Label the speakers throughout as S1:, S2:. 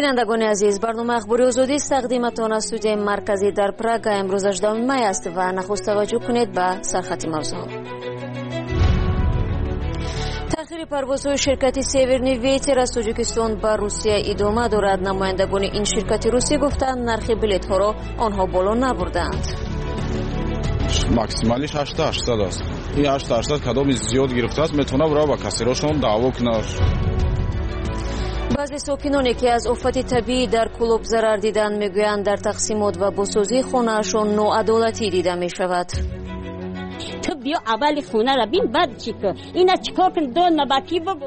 S1: بینندگان عزیز، برنامه اخباری آزادی است تقدیمتان از استودیوی مرکزی در پراگ. امروز 18 می است و نخست توجه کنید به سرخط موضوع. تأخیر پروازهای شرکت سیورنی ویتر از تاجیکستان به روسیه ادامه دارد. نمایندگان این شرکت روسی گفتند نرخ بلیط ها را آنها بالا نبردند.
S2: ماکسیمالیش 800 است. این 800 کدام زیاد گرفته است میتونه برای با کسیراشون دعوا کنه.
S1: بعضی ساکنانی که از آفت طبیعی در کلوب ضرر دیدن میگویند در تقسیمات و بازسازی خانه‌شان ناعدالتی دیده می شود.
S3: تو بیا اول خونه را بین بعد چی کن، اینا چیکار کن دو نباکی بگو.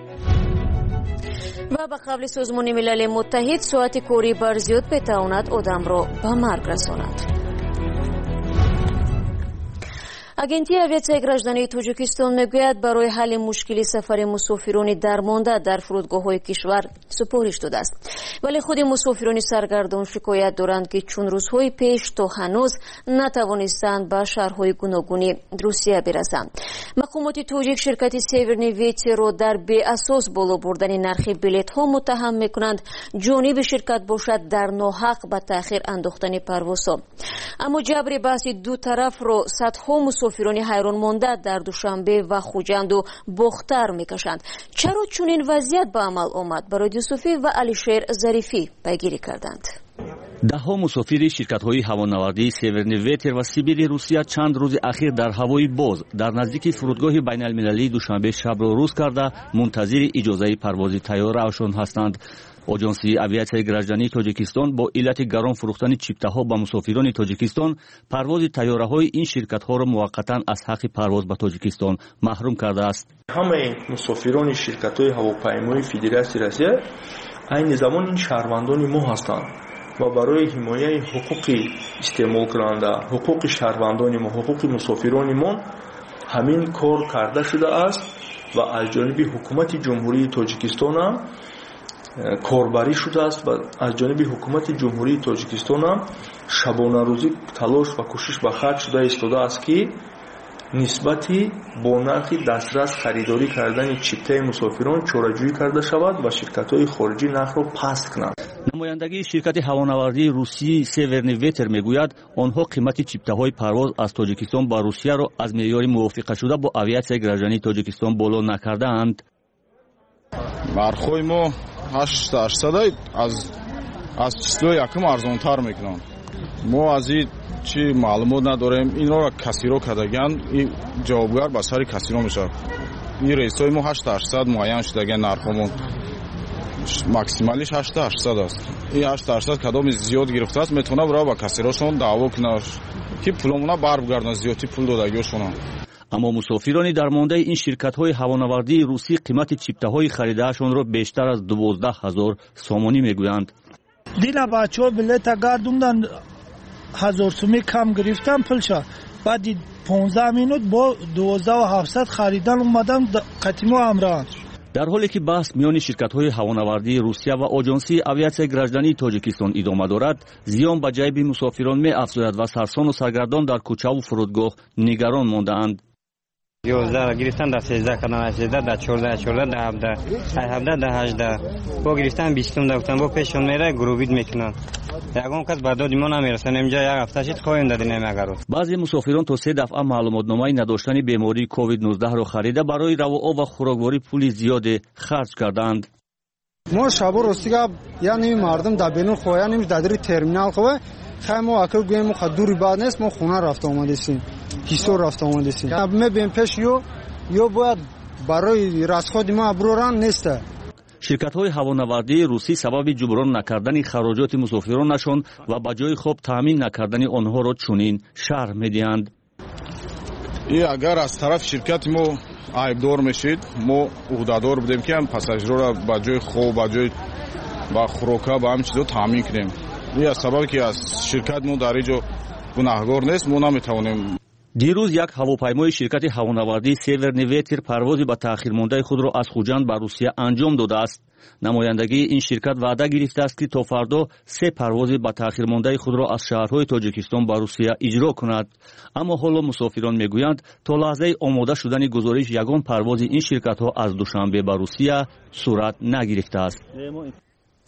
S1: و به قبل سازمان ملل متحد ساعت کاری بر زیاد بتواند آدم را به مرگ رساند. агентия авиатсияи граждании тоҷикистон мегӯяд барои ҳалли мушкили сафари мусофирони дармонда дар фурудгоҳҳои кишвар супориш додааст. вале худи мусофирони саргардон шикоят доранд ки чун рӯзҳои пеш то ҳанӯз натавонистанд ба шаҳрҳои гуногуни русия бирасанд. мақомоти тоҷик ширкати северни ветерро дар беасос боло бурдани нархи билетҳо муттаҳам мекунанд. ҷониби ширкат бошад дар ноҳақ ба таъхир андохтани парвозҳо. аммо ҷабри баҳси ду тарафро садҳо мусофирони ҳайрон монда дар душанбе ва хуҷанду бохтар мекашанд. чаро чунин вазъият ба амал омад? барои юсуфӣ ва алишер зарифӣ пайгирӣ карданд.
S4: даҳҳо мусофири ширкатҳои ҳавонавардии северни ветер ва сибири русия чанд рӯзи ахир дар ҳавои боз дар наздики фурудгоҳи байналмилалии душанбе шабро рӯз карда мунтазири иҷозаи парвози тайёраашон ҳастанд. оҷонсии авиатсияи граждании тоҷикистон бо иллати гарон фурӯхтани чиптаҳо ба мусофирони тоҷикистон парвози тайёраҳои ин ширкатҳоро муваққатан аз ҳаққи парвоз ба тоҷикистон маҳрум кардааст.
S5: ҳамаи мусофирони ширкатҳои ҳавопаймоии федератсияи Россия айни замон ин шаҳрвандони мо ҳастанд ва барои ҳимояи ҳуқуқи истеъмолкунанда, ҳуқуқи шаҳрвандони мо, ҳуқуқи мусофирони мо ҳамин кор карда шудааст ва аз ҷониби ҳукумати ҷумҳурии тоҷикистон ҳам корбарӣ шудааст ва аз ҷониби ҳукумати ҷумҳурии тоҷикистон ҳам шабонарӯзӣ талош ва кӯшиш ба харҷ шуда истодааст ки нисбати бо нархи дастрас харидорӣ кардани чиптаи мусофирон чораҷӯӣ карда шавад ва ширкатҳои хориҷӣ нархро паст кунанд.
S4: намояндагии ширкати ҳавонавардии русии северни ветер мегӯяд онҳо қимати чиптаҳои парвоз аз тоҷикистон ба русияро аз меъёри мувофиқашуда бо авиатсияи граждании тоҷикистон боло накардаанд.
S2: нархҳои мо 800 аз числои якум арзонтар мекунанд. мо аз ин чи маълумот надорем. инро касиро кардаган ин ҷавобгар ба сари касиро мешавад. ин рейсҳои мо 800 муайян шудаган нархҳомон максималиш 800 аст. ин 800 кадоми зиёд гирифта аст метавона бара ба касирошон даъво кунад ки пуломона барбигардон зиёдти пул додагиошонам.
S4: аммо мусофирони дармондаи ин ширкатҳои ҳавонавардии русӣ қимати чиптаҳои харидаашонро бештар аз 12,000 сомонӣ мегӯянд.
S6: дина бачаҳо билета гардундан 1000 сомӣ кам гирифтам пулша. баъди 15 минут бо 12700 харидан омадам қатимо амраан.
S4: дар ҳоле ки баҳс миёни ширкатҳои ҳавонавардии русия ва оҷонсии авиатсияи граждании тоҷикистон идома дорад, зиён ба ҷайби мусофирон меафзояд ва сарсону саргардон дар кӯчаву фурудгоҳ нигарон мондаанд.
S7: 11 гирифтан да 13 кадан 13 да 14 14 да 17 17 да 18 бо гирифтан 20 да гуфтан бо пешон мера гурубид мекунанд. ягон кас ба доди мо намерасад. имҷо як ҳафта шид хоҳем дадинем агаро.
S4: баъзе мусофирон то 3 дафъа маълумотномаи надоштани бемории COVID-19-ро харида барои равооб ва хӯрокворӣ пули зиёде харҷ карданд.
S8: мо шабо ростига яъни мардум да бенун хояним дадри терминал хова хай мо акл гӯем мо дури баъд нест мо хона рафта омадесим ҳисор рафта омадесим мебем пеш ё бояд барои расходи мо аброран неста.
S4: ширкатҳои ҳавонавардии русӣ сабаби ҷуброн накардани хароҷоти мусофиронашон ва ба ҷои хоб таъмин накардани онҳоро чунин шарҳ медиҳанд.
S2: и агар аз тарафи ширкати мо айбдор мешид, мо уҳдадор будем ки пассажирора ба ҷои хоб ба хӯрока ба ҳам чизо таъмин кунем. ин аз сабаби ки аз ширкати мо дар инҷо гунаҳгор нест мо наметавонем.
S4: дирӯз як ҳавопаймои ширкати ҳавонавардии северни ветер парвози ба таъхирмондаи худро аз хуҷанд ба русия анҷом додааст. намояндагии ин ширкат ваъда гирифтааст ки то фардо 3 парвози ба таъхирмондаи худро аз шаҳрҳои тоҷикистон ба русия иҷро кунад. аммо ҳоло мусофирон мегӯянд то лаҳзаи омода шудани гузориш ягон парвози ин ширкатҳо аз душанбе ба русия сурат нагирифтааст.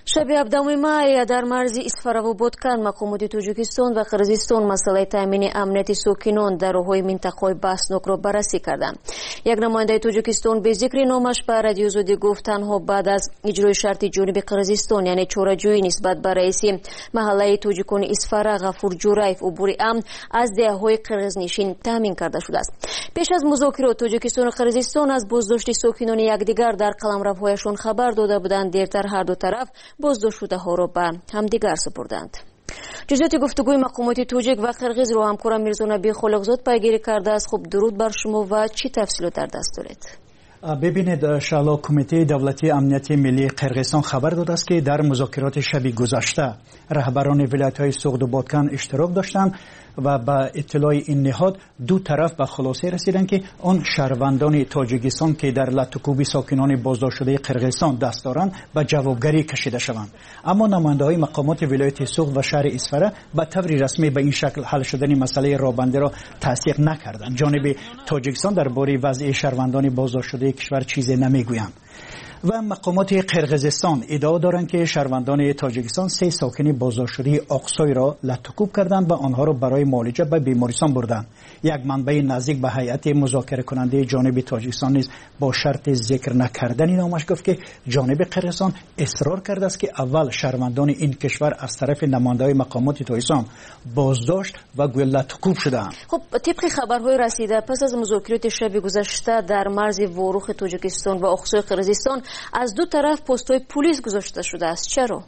S1: شب 17 مای در مرز اسفر و بودکان مقامات تاجیکستان و قرقیزستان مسئله تامین امنیت ساکنان در راههای منطقه باسنوک را بررسی کردند. یک نماینده تاجیکستان به ذکر نامش به رادیو زودی گفت تنها بعد از اجرای شرط جنوب قرقیزستان یعنی چاره‌جویی نسبت به رئیس محله تاجیکان اسفر غفور جورایف عبور امن از دهه‌های قرقیزنشین تامین کرده شده است. پیش از مذاکرات تاجیکستان و قرقیزستان از بازداشت ساکنان یکدیگر در قلمروهایشان خبر داده بودند. دیرتر هر دو طرف بازداشت شده ها را به همدیگر سپردند. جزئیات گفتگوی مقامات تاجیک و قرقیز را همکارم میرزا نبی خالقزاد پیگیری کرده است. خب درود بر شما و چی تفصیلات در دست دارید؟
S9: ببینید شالا کمیته دولتی امنیت ملی قرقیزستان خبر داده است که در مذاکرات شب گذشته رهبران ولایت‌های سوغد و بادکان اشتراک داشتند و با اطلاع این نهاد دو طرف به خلاصه رسیدند که آن شهروندان تاجیکستان که در لطوکوبی ساکنان بازداشت شده قرقیزستان دست دارند به جوابگری کشیده شوند. اما نماینده‌های مقامات ولایت سوغد و شهر اسفره به طور رسمی به این شکل حل شدن مسئله رابنده را تصدیق نکردند. جانب تاجیکستان درباره وضع شهروندان بازداشت شده کشور چیزی نمیگویند. و مقامات قرقیزستان ادعا دارند که شهروندان تاجیکستان 3 ساکن بازداشت شده آقسای را لطوکوب کردند و آنها را برای معالجه به بیمارستان بردند. یک منبع نزدیک به هیئت مذاکره کننده جانب تاجیکستان نیز با شرط ذکر نکردن نامش گفت که جانب قرقیزستان اصرار کرده است که اول شهروندان این کشور از طرف نماینده‌های مقامات تاجیکستان بازداشت و گویا لطوکوب شدند.
S1: خب طبق خبرهای رسیده پس از مذاکرات شب گذشته در مرز واروخ تاجیکستان و آقسای قرقیزستان از دو طرف پست‌های پلیس گذاشته شده است. چرا؟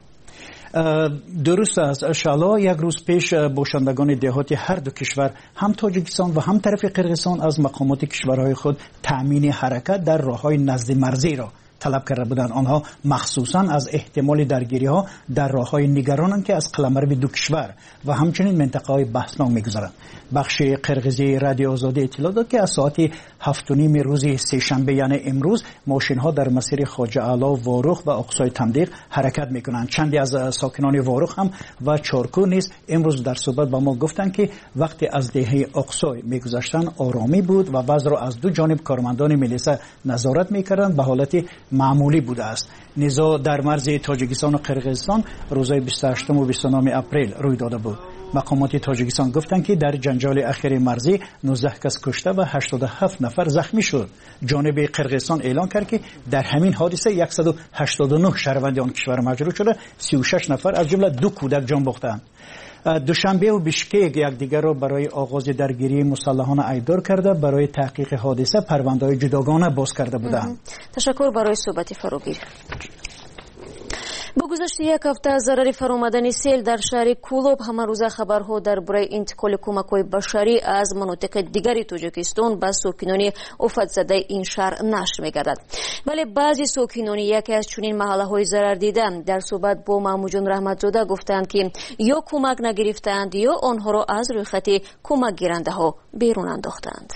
S9: درست است شالا. یک روز پیش باشندگان دهاتی هر دو کشور هم تاجیکستان و هم طرف قرقیزستان از مقامات کشورهای خود تأمین حرکت در راههای نزد مرزی را طلب کرده بودند. آنها مخصوصا از احتمال درگیری ها در راههای نگرانند که از قلمرو دو کشور و همچنین منطقه های بحثناک میگذرند. بخش قرقیزی رادیو آزادی اطلاع داد که از ساعت 7:30 روز سه‌شنبه یعنی امروز ماشین ها در مسیر خواجه اعلی واروخ و آقسای تمدیق حرکت میکنند. چندی از ساکنان واروخ هم و چارکو نیز امروز در صحبت با ما گفتند که وقتی از دهه آقسای میگذشتند آرامی بود و وضع را از دو جانب کارمندان ملیسا نظارت میکردند به حالت معمولی بوده است. نزاع در مرز تاجیکستان و قرقیزستان روزهای 28 و 29 اپریل روی داده بود. مقامات تاجیکستان گفتند که در جنجال اخیر مرزی 19 کس کشته و 87 نفر زخمی شد. جانب قرقیزستان اعلان کرد که در همین حادثه 189 شهروند آن کشور مجروح شده، 36 نفر از جمله 2 کودک جان باختند. دوشنبه و بشکک یکدیگر را برای آغاز درگیری مسلحانه ایدار کرده برای تحقیق حادثه پرونده‌های جداگانه باز کرده بودند.
S1: تشکر برای صحبت فراگیر. با گذشت یک هفته از ضرر فرآمدن سیل در شهر کولوب همه روزه خبرها درباره انتقال کمک‌های بشری از مناطق دیگری تاجیکستان به ساکنان آفت زده این شهر نشر می‌گردد. ولی بعضی ساکنان یکی از چنین محله‌های ضرر دیده در صحبت با محمود رحمتزاده گفتند که یا کمک نگرفتند یا آنها را از روی خط کمک گیرنده‌ها بیرون انداختند.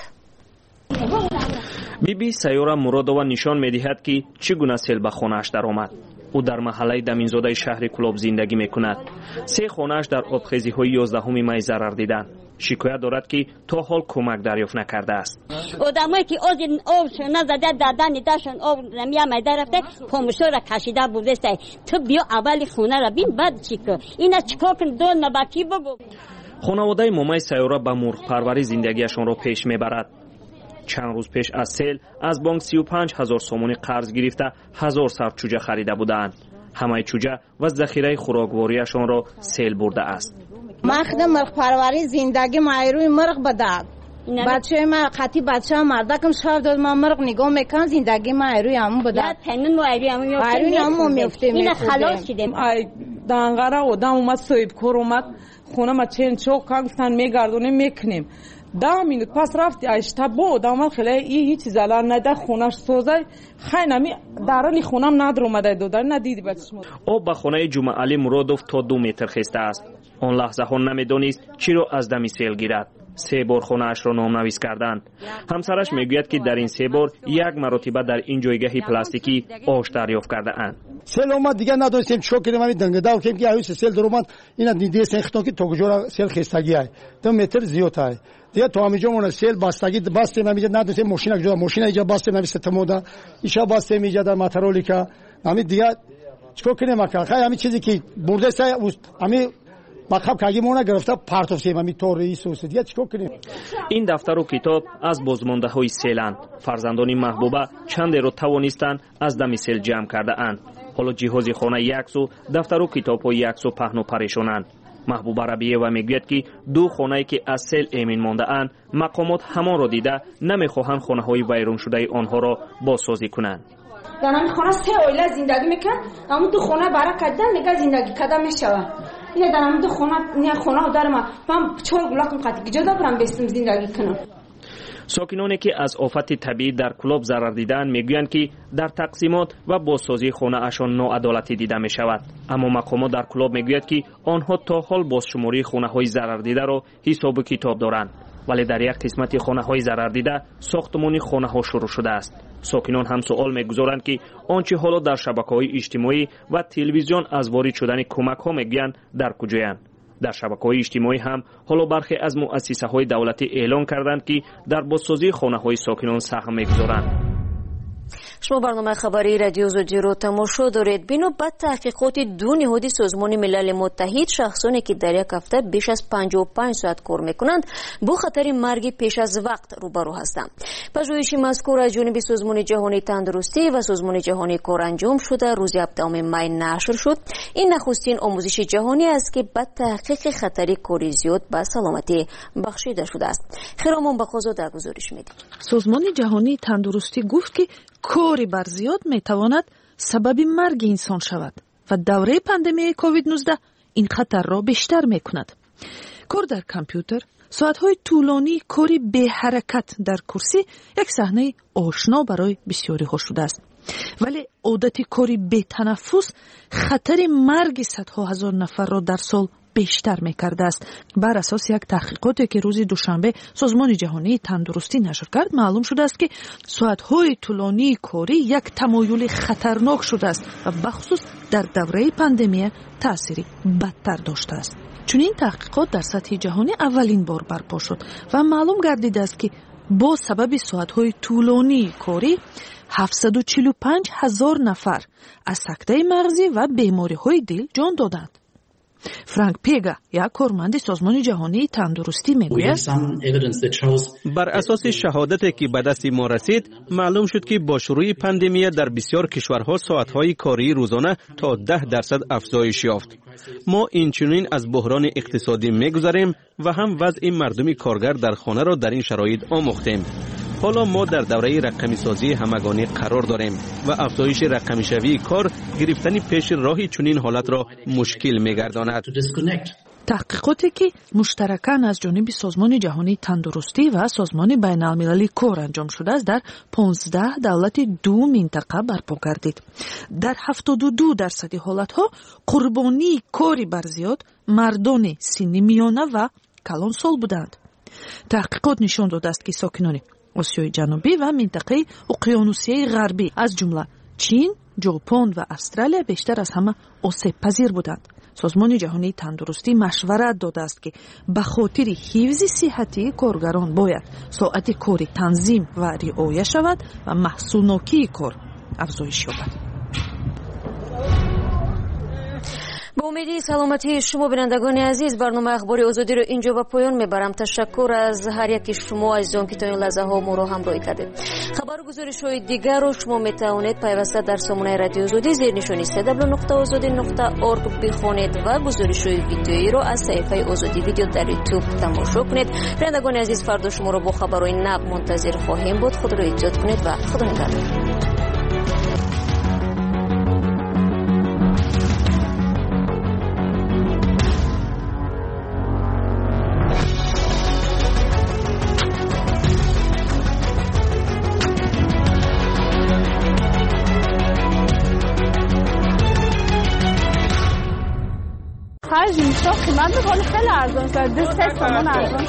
S10: بیبی سیاره مرادова نشان می‌دهد که چگونه سیل به خانه‌اش درآمد. او در محله دمینزاده شهر کولوب زندگی میکند. 3 خانه‌اش در آبخیزی‌های 11 می ضرر دیدند. شکایت دارد که تا حال کمک دریافت نکرده است.
S3: آدمایی که آب نزده دادن داشتن آب نمیامد رفته پاموشا را کشیده بوده است. تو بیا اول خونه را ببین بعد چیکار. اینا چیکار کن دو نباکی بگو.
S10: خانواده مومای سیاره با مرغ پروری زندگیشان را پیش میبرد. چند روز پیش از سیل از بانک 35,000 سومونی قرض گرفته 1000 سر چوجه خریده بودند. همه چوجه و ذخیره خوراکواریشان را سیل برده است.
S11: من خودم مرغ پروری زندگی مایروی مرغ بدم. بچه ما خاطی بچه مردکم شب داد ما مرغ نگاه میکنم زندگی مایروی همون بدم.
S3: یا تنن مایروی همون
S11: میفته.
S3: اینا خلاص شدیم.
S12: دانغرا آدم اومد صاحب کار اومد خونه ما چین چوک کانگستان میگردونیم میکنیم. 10 minut پس رفت اشتباه دامن خیلی هیچ زلال نده خونش سوزه خیلی درانی خونم ندر اومده دادن ندیدی بچشم.
S10: آب به خانه جمعه علی مرادوف تا 2 متر خسته است. آن لحظه ها نمیدانست چی را از دم سیل گیرد. 3 بار خانه‌اش را نامنویس کردند. همسرش میگوید که در این 3 بار 1 مرتبه در این جایگاه پلاستیکی آش دریافت کرده اند.
S13: سیل اومد دیگه نداشتیم چوک کنیم همین دنگدال که ایوس سیل در اومد اینا دیگه سختا که تو کجا سیل خستگی ای 2 متر زیاد ای دیگه تو همینجا مون سیل باستگی باستیم همینجا نداشتیم ماشین اینجا باستیم همین ستمودا ایشا باستیم اینجا در ماترولیکا همین دیگه چیکار کنیم اکل خیلی همین چیزی که برده سه همین مطلب کاگی مونا گرفته پارتوف سیم همین طوری سوس دیگه چیکار کنیم.
S10: این دفتر و کتاب از بازمانده های سیلند. فرزندان محبوبه چند رو توانستند از دم سیل جمع کرده اند. حالا جهاز خانه یک سو، دفتر و کتاب های یک سو پهن و پریشانند. محبوبه ربیه و میگوید که دو خانه‌ای که از سیل امین مانده اند مقامات همان را دیده نمیخواهند خانه های ویران شده آنها را بازسازی کنند.
S14: در همین خانه سه اویله زندگی میکن، اما دو خانه برای کردن نگاه زندگی کردن میشوه. این در همین دو خانه در من چهار گلاکم قطعی جدا برم بستم زندگی کنم.
S10: ساکنانی که از آفت طبیعی در کلوب ضرر دیدند میگویند که در تقسیمات و بازسازی خانه اشان ناعدالتی دیده می شود. اما مقامات در کلوب میگوید که آنها تا حال بازشماری خانه های ضرر دیده را حساب و کتاب دارند، ولی در یک قسمت خانه های ضرر دیده ساختمانی خانه ها شروع شده است. ساکنان هم سوال میگذارند که آنچه حالا در شبکه‌های اجتماعی و تلویزیون از وارد شدن کمک ها میگویند در کجایند. در شبکه‌های اجتماعی هم حالا برخی از مؤسسه‌های دولتی اعلان کردند که در بازسازی خانه‌های ساکنان سهم می‌گذارند.
S1: شما برنامه خبری رادیو زودی رو تماشا دارید. بنا به تحقیقات دو نهاد سازمان ملل متحد، شخصانی که در یک هفته بیش از 55 ساعت کار میکنند با خطر مرگ پیش از وقت روبرو هستند. پژوهش مذکور از جانب سازمان جهانی تندرستی و سازمان جهانی کار انجام شده روز 17 می نشر شد. این نخستین آموزش جهانی است که به تحقیق خطر کاری زیاد به سلامتی بخشیده شده است. خیرامون بخوزو در گزارش میدیم.
S15: سازمان جهانی تندرستی گفت که کاری بر زیاد میتواند سبب مرگ انسان شود و دوره پاندمی کووید 19 این خطر را بیشتر میکند. کار در کامپیوتر، ساعتهای طولانی کاری به حرکت در کرسی یک صحنه آشنا برای بسیاری ها شده است. ولی عادت کاری به تنفس خطر مرگ صدها هزار نفر را در سال بیشتر میکرده است. بر اساس یک تحقیقاتی که روز دوشنبه سازمان جهانی تندرستی نشر کرد معلوم شده است که ساعتهای طولانی کاری یک تمایل خطرناک شده است و بخصوص در دوره پاندمی تأثیری بدتر داشته است. چون این تحقیقات در سطح جهانی اولین بار برپا شد و معلوم گردیده است که با سبب ساعتهای طولانی کاری 745,000 نفر از سکته مغزی و بیماری‌های دل جان دادند. فرانک پیگا، یک کارمند سازمان جهانی تندرستی میگوید
S16: بر اساس شهادتی که به دست ما رسید معلوم شد که با شروع پاندمی در بسیار کشورها ساعتهای کاری روزانه تا 10% افزایش یافت. ما اینچنین از بحران اقتصادی میگذریم و هم وضع مردم کارگر در خانه را در این شرایط آموختیم. حالا ما در دوره رقمی سازی همگانی قرار داریم و افزایش رقمی شوی کار گرفتن پیش راهی چنین حالت را مشکل می‌گرداند.
S15: تحقیقاتی که مشترکاً از جانب سازمان جهانی تندرستی و سازمان بین‌المللی کار انجام شده است در 15 دولت دو منطقه برپا گردید. در 72% حالت‌ها قربانی کاری بر زیاد مردان سن میانه و کلانسال بودند. تحقیقات نشان داده است که ساکنان آسیای جنوبی و منطقه اقیانوسیه غربی از جمله چین، ژاپن و استرالیا بیشتر از همه آسیب پذیر بودند. سازمان جهانی تندرستی مشورت داده است که به خاطر حفظ صحتی کارگران باید ساعت کاری تنظیم و رعایت شود و محصولناکی کار افزایش یابد.
S1: با امید سلامتی شما بینندگان عزیز، برنامه اخبار آزادی رو اینجا به پایان میبرم. تشکر از هر یکی شما عزیزان که تا این لحظه ها ما رو همراهی کردید. خبر و گزارش های دیگر رو شما میتوانید پیوسته در سامانه رادیو آزادی زیر نشانی www.azadi.org بخوانید و گزارش های ویدیویی رو از صفحه آزادی ویدیو در یوتیوب تماشا کنید. بینندگان عزیز، فردا شما رو با خبرهای نو منتظر خواهیم بود. خود رو ایجاد کنید و خدا نگهدار.
S17: من به حال خیلی ارزان شد. 3 تومان ارزان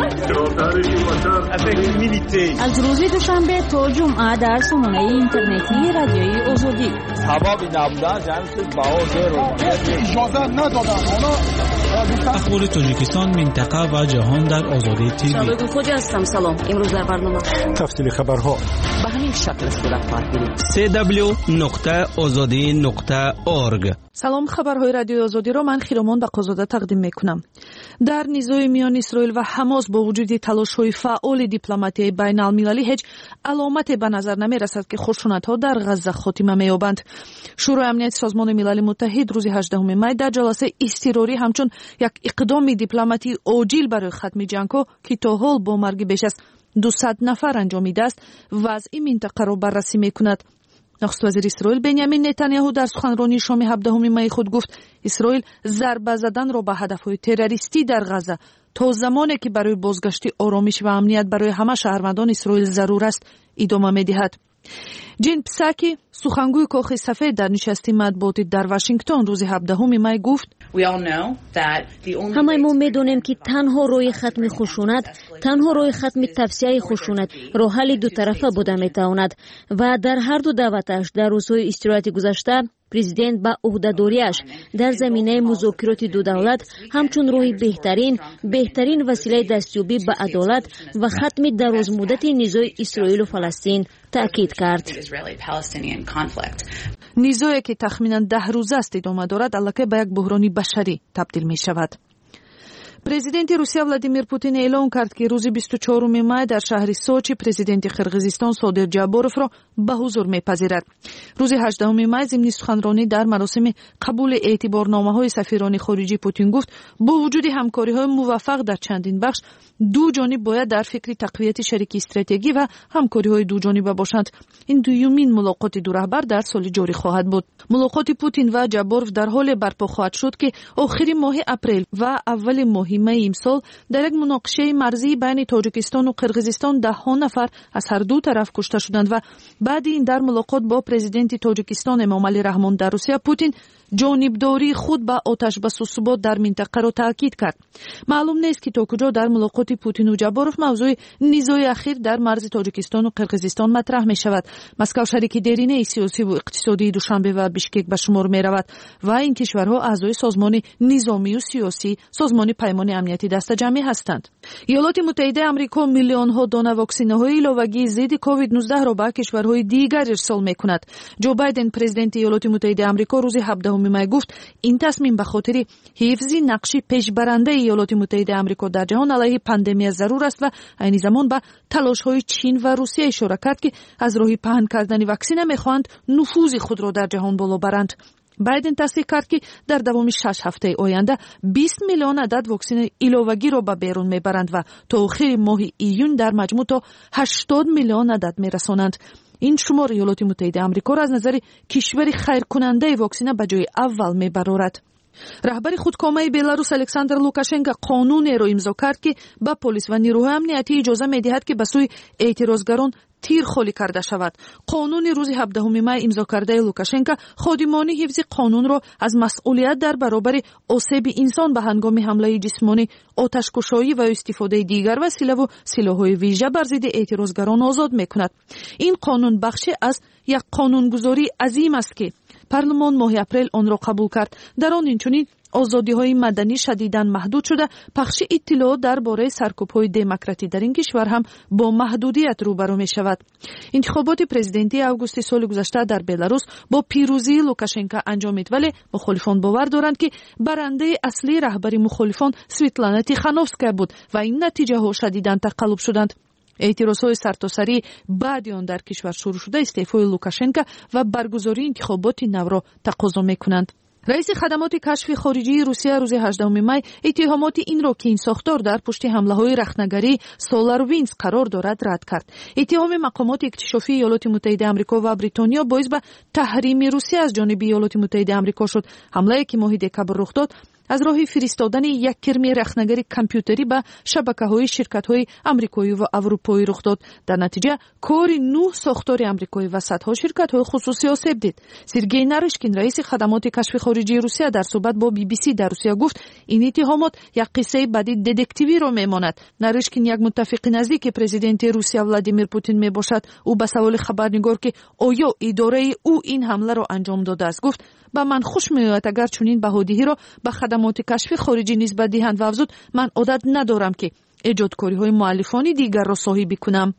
S17: شد.
S3: از روز دوشنبه تا جمعه در سامانه اینترنتی رادیوی آزادی.
S2: سبب نبودن جمعیت باور رو اجازه ندادن. حالا
S18: اخبار توجیکستان، منطقه و جهان در آزادی تیوی.
S1: شبکه خوجا هستم. سلام. امروز در برنامه
S18: تفصیل خبرها
S1: به همین شکل صورت خواهد گرفت.
S16: www.azadi.org.
S15: سلام، خبرهای رادیو آزادی را من خیرامان بقازاده تقدیم میکنم. در نزاع میان اسرائیل و حماس با وجود تلاش‌های فعال دیپلماتی بین المللی هیچ علامتی به نظر نمی‌رسد که خشونت‌ها در غزه خاتمه می‌یابند. شورای امنیت سازمان ملل متحد روز 18 می در جلسه اضطراری همچون یک اقدام دیپلماتی عاجل برای ختم جنگ‌ها که تا حال با مرگ بیش از 200 نفر انجامیده است وضع منطقه را بررسی می‌کند. نخست وزیر اسرائیل بنیامین نتانیاهو در سخنرانی شام 17 می خود گفت اسرائیل ضربه زدن را به هدف‌های تروریستی در غزه تا زمانی که برای بازگشت آرامش و امنیت برای همه شهروندان اسرائیل ضرور است ادامه می‌دهد. جین پساکی سخنگوی کاخ سفید در نشست مطبوعاتی در واشنگتن روز 17 می گفت
S1: همه ما میدونیم که تنها روی ختم خشونت، تنها روی ختم توسعه خشونت راه حل دو طرفه بوده میتواند و در هر دو دعوتش در روزهای استراحت گذشته پرزیدنت با عهده‌داریش در زمینه مذاکرات دو دولت همچون روی بهترین وسیله دستیابی به عدالت و ختم درازمدت نزاع اسرائیل و فلسطین تاکید کرد.
S15: نزاعی که تخمینا 10 روزه است ادامه دارد البته به یک بحران بشری تبدیل می شود. پرزیدنت روسیه ولادیمیر پوتین اعلام کرد که روز 24 می در شهر سوچی پرزیدنت قرقیزستان صادر جابروف را به حضور میپذیرد. روز 18 می ضمن سخنرانی در مراسم قبول اعتبارنامه‌های سفیران خارجی پوتین گفت با وجود همکاری‌های موفق در چندین بخش دو جانب باید در فکر تقویت شریکی استراتژی و همکاری‌های دو جانبه باشند. این دومین ملاقات دو رهبر در سال جاری خواهد بود. ملاقات پوتین و جابروف در حال برپا خواهد شد که آخر ماه اپریل و اول ماه می امسال در یک مناقشه مرزی بین تاجیکستان و قرقیزستان 10 نفر از هر دو طرف کشته شدند و بعد این در ملاقات با پرزیدنت تاجیکستان امامعلی رحمان در روسیه پوتین جانبداری خود با آتش بس و ثبات در منطقه را تاکید کرد. معلوم نیست که تا کجا در ملاقات پوتین و جابروف موضوع نزاع اخیر در مرز تاجیکستان و قرقیزستان مطرح می شود. مسکو شریک درینه سیاسی و اقتصادی دوشنبه و بشکک به شمار می رود و این کشورها اعضای سازمان نظامی و سیاسی سازمان پیمان امنیتی دست جمعی هستند. ایالات متحده آمریکا میلیون ها دانه واکسین‌های ایلاوگی ضد کووید 19 را به کشورهای دیگر ارسال می‌کند. جو بایدن پرزیدنت ایالات متحده آمریکا روز 17 می گفت این تصمیم به خاطر حفظ نقش پیشبرنده ایالات متحده آمریکا در جهان علیه پاندمی ضرور است و عین زمان به تلاش‌های چین و روسیه اشاره کرد که از راه پهن کردن واکسن می‌خواهند نفوذ خود را در جهان بالا برند. بایدن تصدیق کرد که در دوام 6 هفته آینده 20 میلیون عدد واکسن ایلاوگی را به بیرون میبرند و تا آخر ماه ایون در مجموع تا 80 میلیون عدد میرسانند. این شمار ایالات متحده آمریکا را از نظر کشور خیرکننده واکسن به جای اول میبرد. رهبر خودکامه بلاروس الکساندر لوکاشنکو قانونی را امضا کرد که به پلیس و نیروهای امنیتی اجازه میدهد که به سوی اعتراضگران تیر خالی کرده شود. قانون روز 17 می امضا کرده لوکاشنکو خادمان حفظ قانون را از مسئولیت در برابر آسیب انسان به هنگام حمله جسمانی، آتش‌کشایی و استفاده دیگر وسیله و سلاح‌های ویژه بر ضد اعتراضگران آزاد می‌کند. این قانون بخشی از یک قانونگذاری عظیم است که پارلمان ماه اپریل آن را قبول کرد. در آن اینچنین آزادی‌های مدنی شدیداً محدود شده، پخش اطلاعات درباره سرکوب‌های دموکراتی در این کشور هم با محدودیت روبرو می‌شود. انتخابات پرزیدنتی آگوست سال گذشته در بلاروس با پیروزی لوکاشنکو انجامید، ولی مخالفان باور دارند که برنده اصلی رهبر مخالفان سویتلانا تیخانوفسکا بود و این نتیجه‌ها شدیداً تقلب شدند. اعتراضهای سرتاسری بعد آن در کشور شروع شده استعفای لوکاشنکو و برگزاری انتخابات نو را تقاضا می‌کنند. رئیس خدمات کشف خارجی روسیه روز 18 می اتهامات این را که این ساختار در پشت حمله‌های رختنگری سولاروینز قرار دارد رد کرد. اتهام مقامات اکتشافی ایالات متحده آمریکا و بریتانیا باعث به تحریم روسیه از جانب ایالات متحده آمریکا شد. حمله‌ای که ماه دکبر رخ داد از راه فرستادن یک کرم رختنگری کامپیوتری به شبکه‌های شرکت‌های آمریکایی و اروپایی رخ داد. در نتیجه کار 9 ساختار آمریکایی و صدها شرکت‌های خصوصی آسیب دید. سرگئی نارشکین رئیس خدمات کشف خارجی روسیه در صحبت با BBC در روسیه گفت این اتهامات یک قصه بدی ددکتیوی را میماند. نارشکین یک متفق نزدیک پرزیدنت روسیه ولادیمیر پوتین میباشد. او به سوال خبرنگار که آیا اداره او این حمله را انجام داده است گفت ба ман хуш меояд агар чунин баҳодиҳиро ба хадамоти кашфи хориҷӣ нисбат диҳанд ва афзуд ман одат надорам ки эҷодкориҳои муаллифони дигарро соҳибӣ кунам.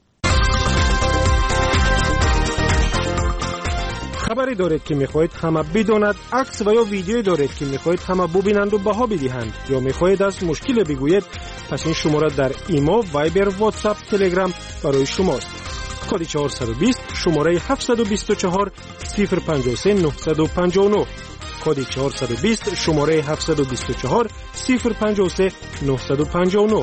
S19: خبری دارید که میخواهید همه بداند، عکس و یا ویدیویی دارید که میخواهید همه ببینند و بها بدهند یا میخواهید از مشکل بگویید، پس این شماره در ایما، وایبر، واتساپ، تلگرام برای شماست. کد 420 شماره 724 053 959 کد 420 شماره 724 053 959.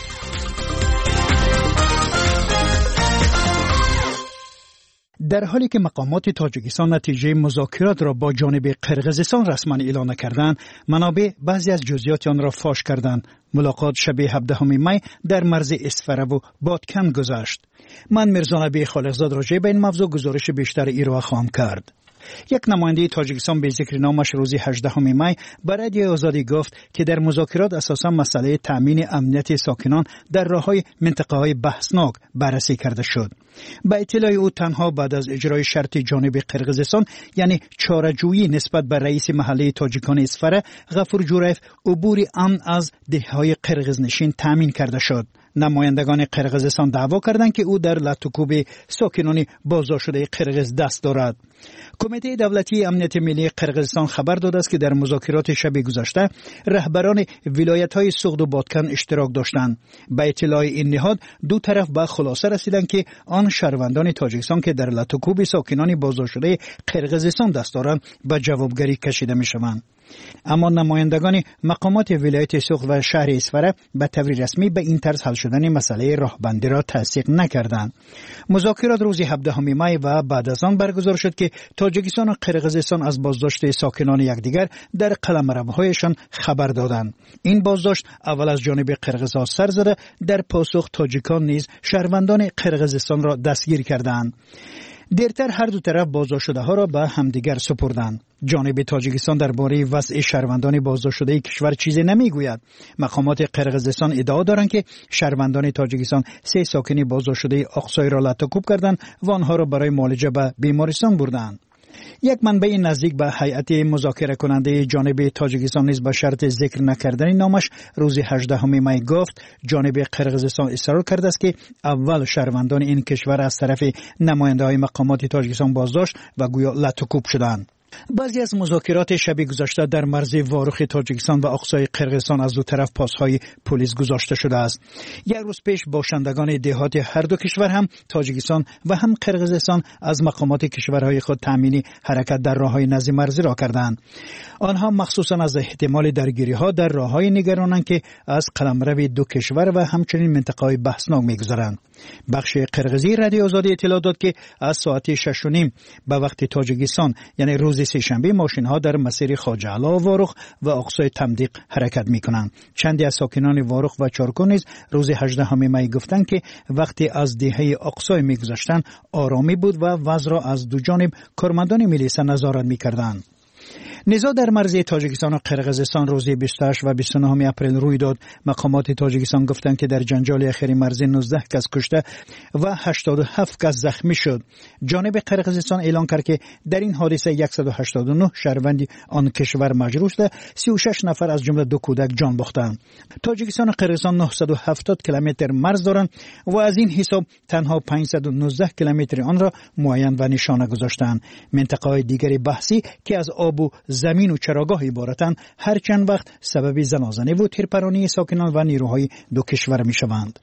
S9: در حالی که مقامات تاجیکستان نتیجه مذاکرات را با جانب قرقیزستان رسما اعلام کردند، منابع بعضی از جزئیات آن را فاش کردند. ملاقات شب 17 می در مرز اسفره و بادکن گذشت. من میرزا نبی خالقزاد راجع به این موضوع گزارش بیشتر ایرا خواهم کرد. یک نماینده تاجیکستان به ذکر نامش روز 18 می به رادیو آزادی گفت که در مذاکرات اساساً مسئله تأمین امنیت ساکنان در راه‌های منطقه‌های بحثناک بررسی کرده شد. با اطلاع او تنها بعد از اجرای شرط جانب قرقیزستان یعنی چاره‌جویی نسبت به رئیس محله تاجیکان اسفره غفور جوریف عبور امن از دهه‌های قرقیزنشین تأمین کرده شد. نمایندگان قرقیزستان دعوا کردند که او در لطوکوب ساکنان بازداشت شده قرقیز دست دارد. کمیته دولتی امنیت ملی قرقیزستان خبر داده است که در مذاکرات شب گذشته رهبران ولایت‌های سغد و بادکن اشتراک داشتند. با اطلاع این نهاد دو طرف به خلاصه رسیدند که آن شهروندان تاجیکستان که در لطوکوب ساکنان بازداشت شده قرقیزستان دست دارند به جوابگری کشیده می‌شوند. اما نمایندگان مقامات ولایت سغد و شهر اسفره به طور رسمی به این طرز حل شدن مسئله راهبندی را تصدیق نکردند. مذاکرات روز 17 می و بعد از آن برگزار شد که تاجیکستان و قرقیزستان از بازداشت ساکنان یکدیگر در قلمروهایشان خبر دادند. این بازداشت اول از جانب قرقیزها سر زده، در پاسخ تاجیکان نیز شهروندان قرقیزستان را دستگیر کردند. دیرتر هر دو طرف بازداشت شده ها را به همدیگر سپردند. جانب تاجیکستان درباره وضع شهروندان بازداشت شده کشور چیزی نمیگوید. مقامات قرقیزستان ادعا دارند که شهروندان تاجیکستان 3 ساکن بازداشت شده آقسای را لطوکوب کردند و آنها را برای معالجه به بیمارستان بردند. یک منبع نزدیک به هیئت مذاکره کننده جانب تاجیکستان نیز به شرط ذکر نکردن نامش روز 18 می گفت جانب قرقیزستان اصرار کرده است که اول شهروندان این کشور از طرف نماینده‌های مقامات تاجیکستان بازداشت و گویا لطوکوب شدند. بعضی از مذاکرات شب گذشته در مرز واروخ تاجیکستان و اقصای قرقیزستان از دو طرف پاسهای پلیس گذاشته شده است. یک روز پیش باشندگان دهات هر دو کشور هم تاجیکستان و هم قرقیزستان از مقامات کشورهای خود تامین حرکت در راههای نزد مرزی را کردند. آنها مخصوصا از احتمال درگیری‌ها در راههای نگرانند که از قلمرو دو کشور و همچنین منطقه‌های بحثناک می‌گذرند. بخش قرقیزی رادیو آزادی اطلاع داد که از ساعت 6:30 به وقت تاجیکستان یعنی روز سه‌شنبه ماشین‌ها در مسیر خواجه علا واروخ و اقصای تمدیق حرکت می‌کنند. چندی از ساکنان واروخ و چارکون نیز روز 18 می گفتند که وقتی از دهه اقصای می‌گذشتند آرامی بود و وضع را از دو جانب کارمندان میلیسا نظارت می‌کردند. نزاع در مرز تاجیکستان و قرقیزستان روز 28 و 29 اپریل روی داد. مقامات تاجیکستان گفتند که در جنجال اخیر مرزی 19 کس کشته و 87 کس زخمی شد. جانب قرقیزستان اعلان کرد که در این حادثه 189 شهروند آن کشور مجروح شده، 36 نفر از جمله 2 کودک جان باختند. تاجیکستان و قرقیزستان 970 کیلومتر مرز دارند و از این حساب تنها 519 کیلومتر آن را معین و نشانه گذاشتند. منطقه‌های دیگری بحثی که از آب و زمین و چراگاه عبارتند هر چند وقت سبب زنازنه و تیرپرانی ساکنان و نیروهای دو کشور می شوند.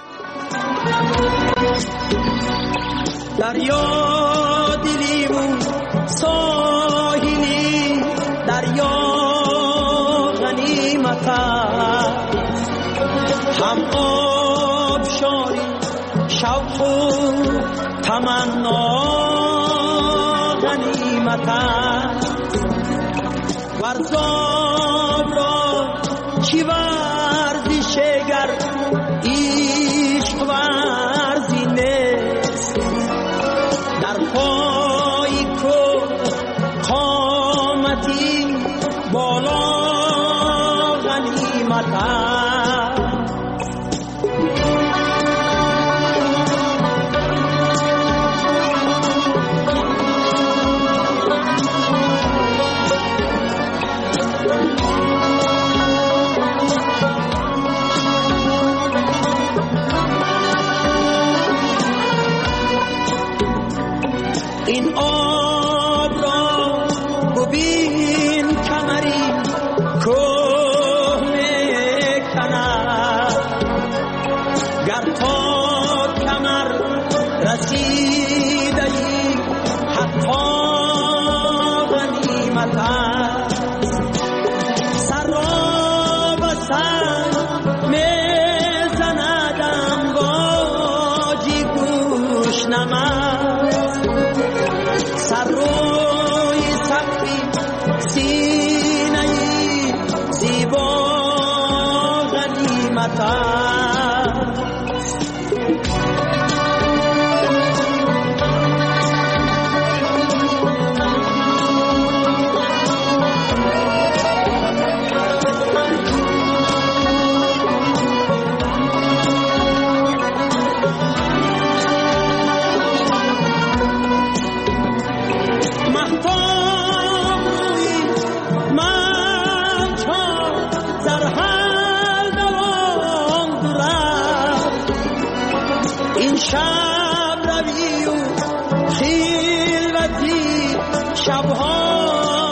S20: دریا دلیمون ساحلی دریا غنیمت هم آب شاری شوق و تمنا غنیمت ورزاب را چی ورزشگر عشق ورزی نیست در پای کو قامتی بالا غنیمت این آب را ببین کمری کهنه کند گر تا کمر رسیده ای حتی غنیمت است سر را به سر میزند امواجی گوش نمست سر روی سختی سینه زیبا غنیمت است شب روی و خیلوتی شبها.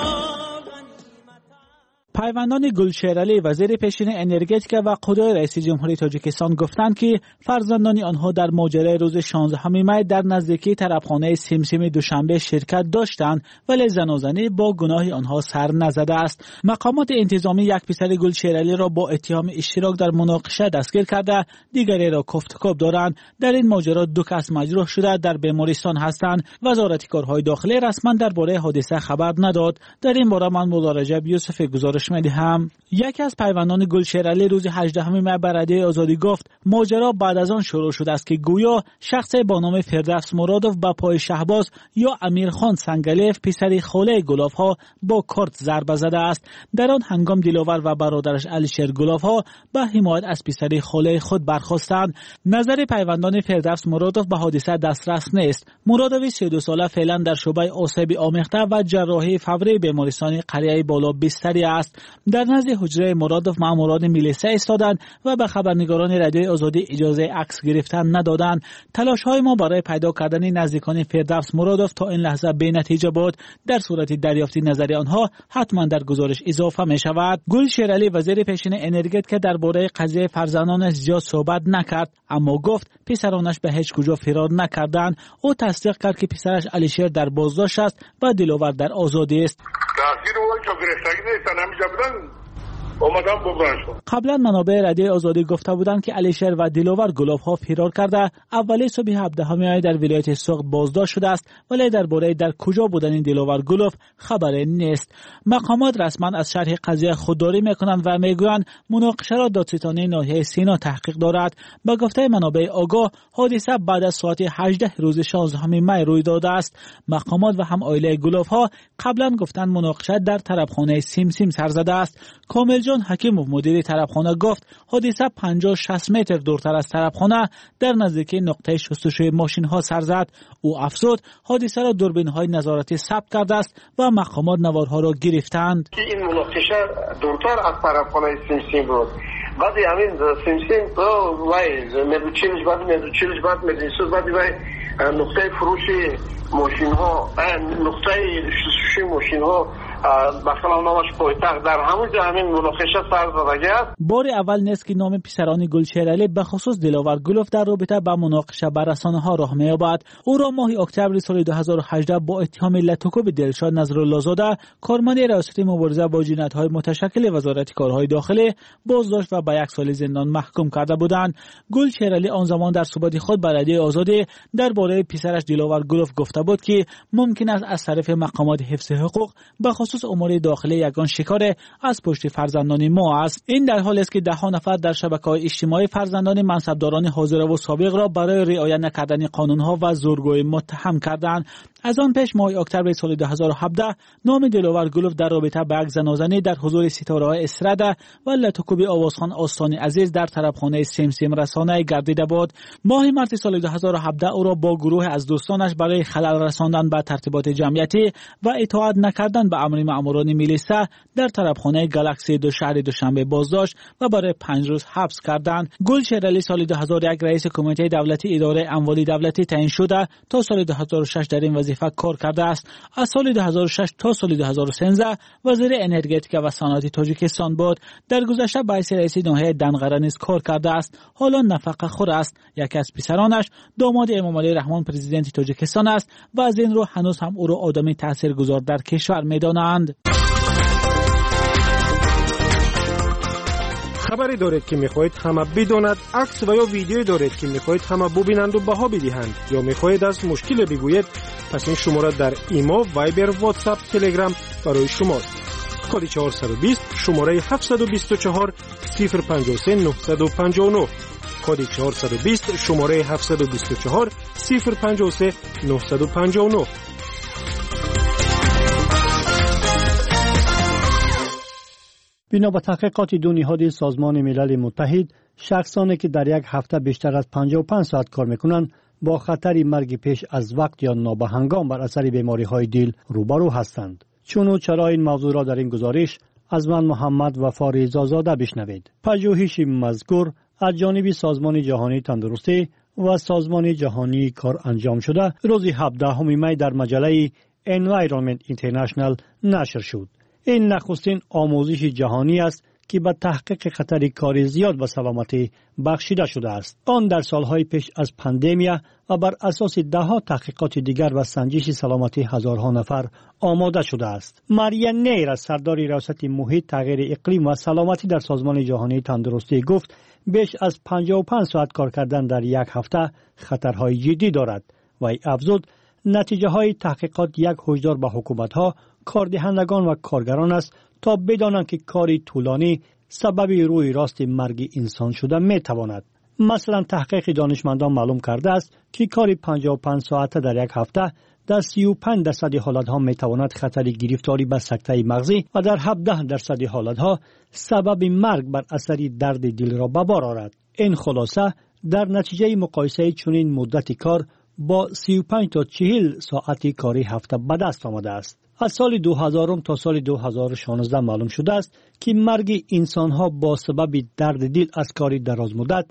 S21: پیوندان گلشیرعلی وزیر پیشین انرژتیک و قدای رئیس جمهوری تاجیکستان گفتند که فرزندان آنها در ماجرای روز 16 می در نزدیکی طرفخانه سیمسیم دوشنبه شرکت داشتند ولی زنازنی با گناه آنها سر نزده است. مقامات انتظامی یک پسر گلشیرعلی را با اتهام اشتراک در مناقشه دستگیر کرده، دیگری را کوفتکوب دارند. در این ماجرا 2 کس مجروح شده در بیمارستان هستند. وزارت کارهای داخلی رسما درباره حادثه خبر نداد. در این باره من مولا رجب یوسف گزارش می‌دهم. یکی از پیوندان گلشیرعلی روز 18 می به رادیوی آزادی گفت ماجرا بعد از آن شروع شده است که گویا شخصی با نام فردوس مرادوف به پای شهباز یا امیرخان سنگلیف پسر خاله گلاف‌ها با کارت ضربه زده است. در آن هنگام دلاور و برادرش علیشیر گلاف‌ها به حمایت از پسر خاله خود برخاستند. نظر پیوندان فردوس مرادوف به حادثه دسترس نیست. مرادوف 32 ساله فعلا در شعبه آسیب آمیخته و جراحی فوری بیمارستان قریه بالا بستری است. در نزد حجره مرادوف ماموران میلیسا ایستادند و به خبرنگاران رادیوی آزادی اجازه عکس گرفتن ندادند. تلاش‌های ما برای پیدا کردن نزدیکان فردوس مرادوف تا این لحظه بی نتیجه بود. در صورت دریافت نظر آنها حتما در گزارش اضافه می شود. گلشیرعلی وزیر پیشین انرژتیک درباره قضیه فرزندانش زیاد صحبت نکرد، اما گفت پسرانش به هیچ کجا فرار نکردند. او تصدیق کرد که پسرش علیشیر در بازداشت است و دلاور در آزادی است. قبلا منابع رادیوی آزادی گفته بودند که علیشیر و دلاور گلاف‌ها فرار کرده. اولی صبح 17 می در ولایت سوخت بازداشت شده است، ولی درباره در کجا بودن دلاور گلاف خبری نیست. مقامات رسما از شرح قضیه خودداری میکنند و میگویند مناقشه را دادستانی ناحیه سینا تحقیق دارد. به گفته منابع آگاه حادثه بعد از ساعت 18 روز 16 می روی داده است. مقامات و هم عائله گلاف‌ها قبلا گفتند مناقشه در طرفخانه سیمسیم سر زده است. کامل جان حکیموف مدیر طرفخانه گفت حادثه 50-60 متر دورتر از طرفخانه در نزدیکی نقطه شستشوی ماشین ها سر زد. او افزود حادثه را دوربین های نظارتی ثبت کرده است و مقامات نوارها را گرفتند.
S22: این مناقشه دورتر از طرفخانه سیمسیم بود. بعدی همین سیمسیم تو وای مدوچیلش بعد مدرسوس بعدی وای نقطه فروش ماشین ها نقطه شستشوی ماشین ها مثلا نامش پایتخت در همین مناقشه سر زده است.
S21: بار اول نیست که نام پسران گلشیرعلی به خصوص دلاور گلوف در رابطه با مناقشه بر رسانه‌ها راه می‌یابد. او را ماه اکتبر سال 2018 با اتهام لطکوب دلشاد نظرالله زاده کارمند ریاست مبارزه با جنایت‌های متشکل وزارت کارهای داخلی بازداشت و به 1 سال زندان محکوم کرده بودند. گلشیرعلی آن زمان در صحبت خود با رادیوی آزادی درباره پسرش دلاور گلوف گفته بود که ممکن است از طرف مقامات حفظ حقوق به خصوص امور داخلی یگان شکار از پشت فرزندان ما است. این در حالی است که 10 نفر در شبکه‌های اجتماعی فرزندان منصبداران حاضر و سابق را برای رعایت نکردن قانون‌ها و زورگویی متهم کردند. از آن پیش ماه اکتبر سال 2017 نام دلاور گلوف در رابطه با یک زنازنی در حضور ستاره‌های اسرده و لطکوب آوازخان آستانی عزیز در طرفخانه سیمسیم رسانه گردیده بود. ماه مارس سال 2017 او را با گروه از دوستانش برای خلل رساندن به ترتیبات جمعیتی و اطاعت نکردن به امر ماموران میلیسا در طرفخانه گالاکسی دو شهر دوشنبه بازداشت و برای 5 روز حبس کردند. گلشیرعلی سال 2001 رئیس کمیته دولتی اداره اموال دولتی تعیین شده تا سال 2006 در این وظیفه وظیفه کار کرده است. از سال 2006 تا سال 2013 وزیر انرژتیک و صنعت تاجیکستان بود. در گذشته به حیث رئیس ناحیه دنقره نیز کار کرده است. حالا نفقه خور است. یکی از پسرانش داماد امامعلی رحمان پرزیدنت تاجیکستان است و از این رو هنوز هم او را آدمی تاثیرگذار در کشور می‌دانند.
S19: خبری دارید که میخواهید همه بداند، عکس و یا ویدیویی دارید که میخواهید همه ببینند و بها بدهند یا میخواهید از مشکل بگویید، پس این شماره در ایما، وایبر، واتساپ، تلگرام برای شماست. کد 420 شماره 724 053 959 کد 420 شماره 724 053 959.
S5: بنا به تحقیقات دو نهاد سازمان ملل متحد، شخصانی که در یک هفته بیشتر از 55 ساعت کار میکنند با خطر مرگ پیش از وقت یا نابهنگام بر اثر بیماری‌های دل روبرو هستند. چون و چرا این موضوع را در این گزارش از من محمد وفا رضازاده بشنوید. پژوهش مذکور از جانب سازمان جهانی تندرستی و سازمان جهانی کار انجام شده روز 17 می در مجله Environment International نشر شد. این نخستین آموزش جهانی است که به تحقیق خطر کاری زیاد به سلامتی بخشیده شده است. آن در سالهای پیش از پاندمیا و بر اساس ده‌ها تحقیقات دیگر و سنجش سلامتی هزارها نفر آماده شده است. ماریا نیر سردار ریاست محیط، تغییر اقلیم و سلامتی در سازمان جهانی تندرستی گفت بیش از 55 ساعت کار کردن در یک هفته خطرهای جدی دارد و افزود نتیجه های تحقیقات یک هشدار به حکومت ها، کاردهندگان و کارگران است تا بدانند که کاری طولانی سبب روی راست مرگ انسان شده می تواند. مثلا تحقیق دانشمندان معلوم کرده است که کاری 55 ساعته در یک هفته در 35% حالت ها می تواند خطر گرفتاری به سکته مغزی و در 17% حالت ها سبب مرگ بر اثر درد دل را به بار آورد. این خلاصه در نتیجه مقایسه چنین مدت کار با 35 تا 40 ساعتی کاری هفته به دست آمده است. از سال 2000 تا سال 2016 معلوم شده است که مرگ انسانها با سبب درد دل از کاری دراز مدت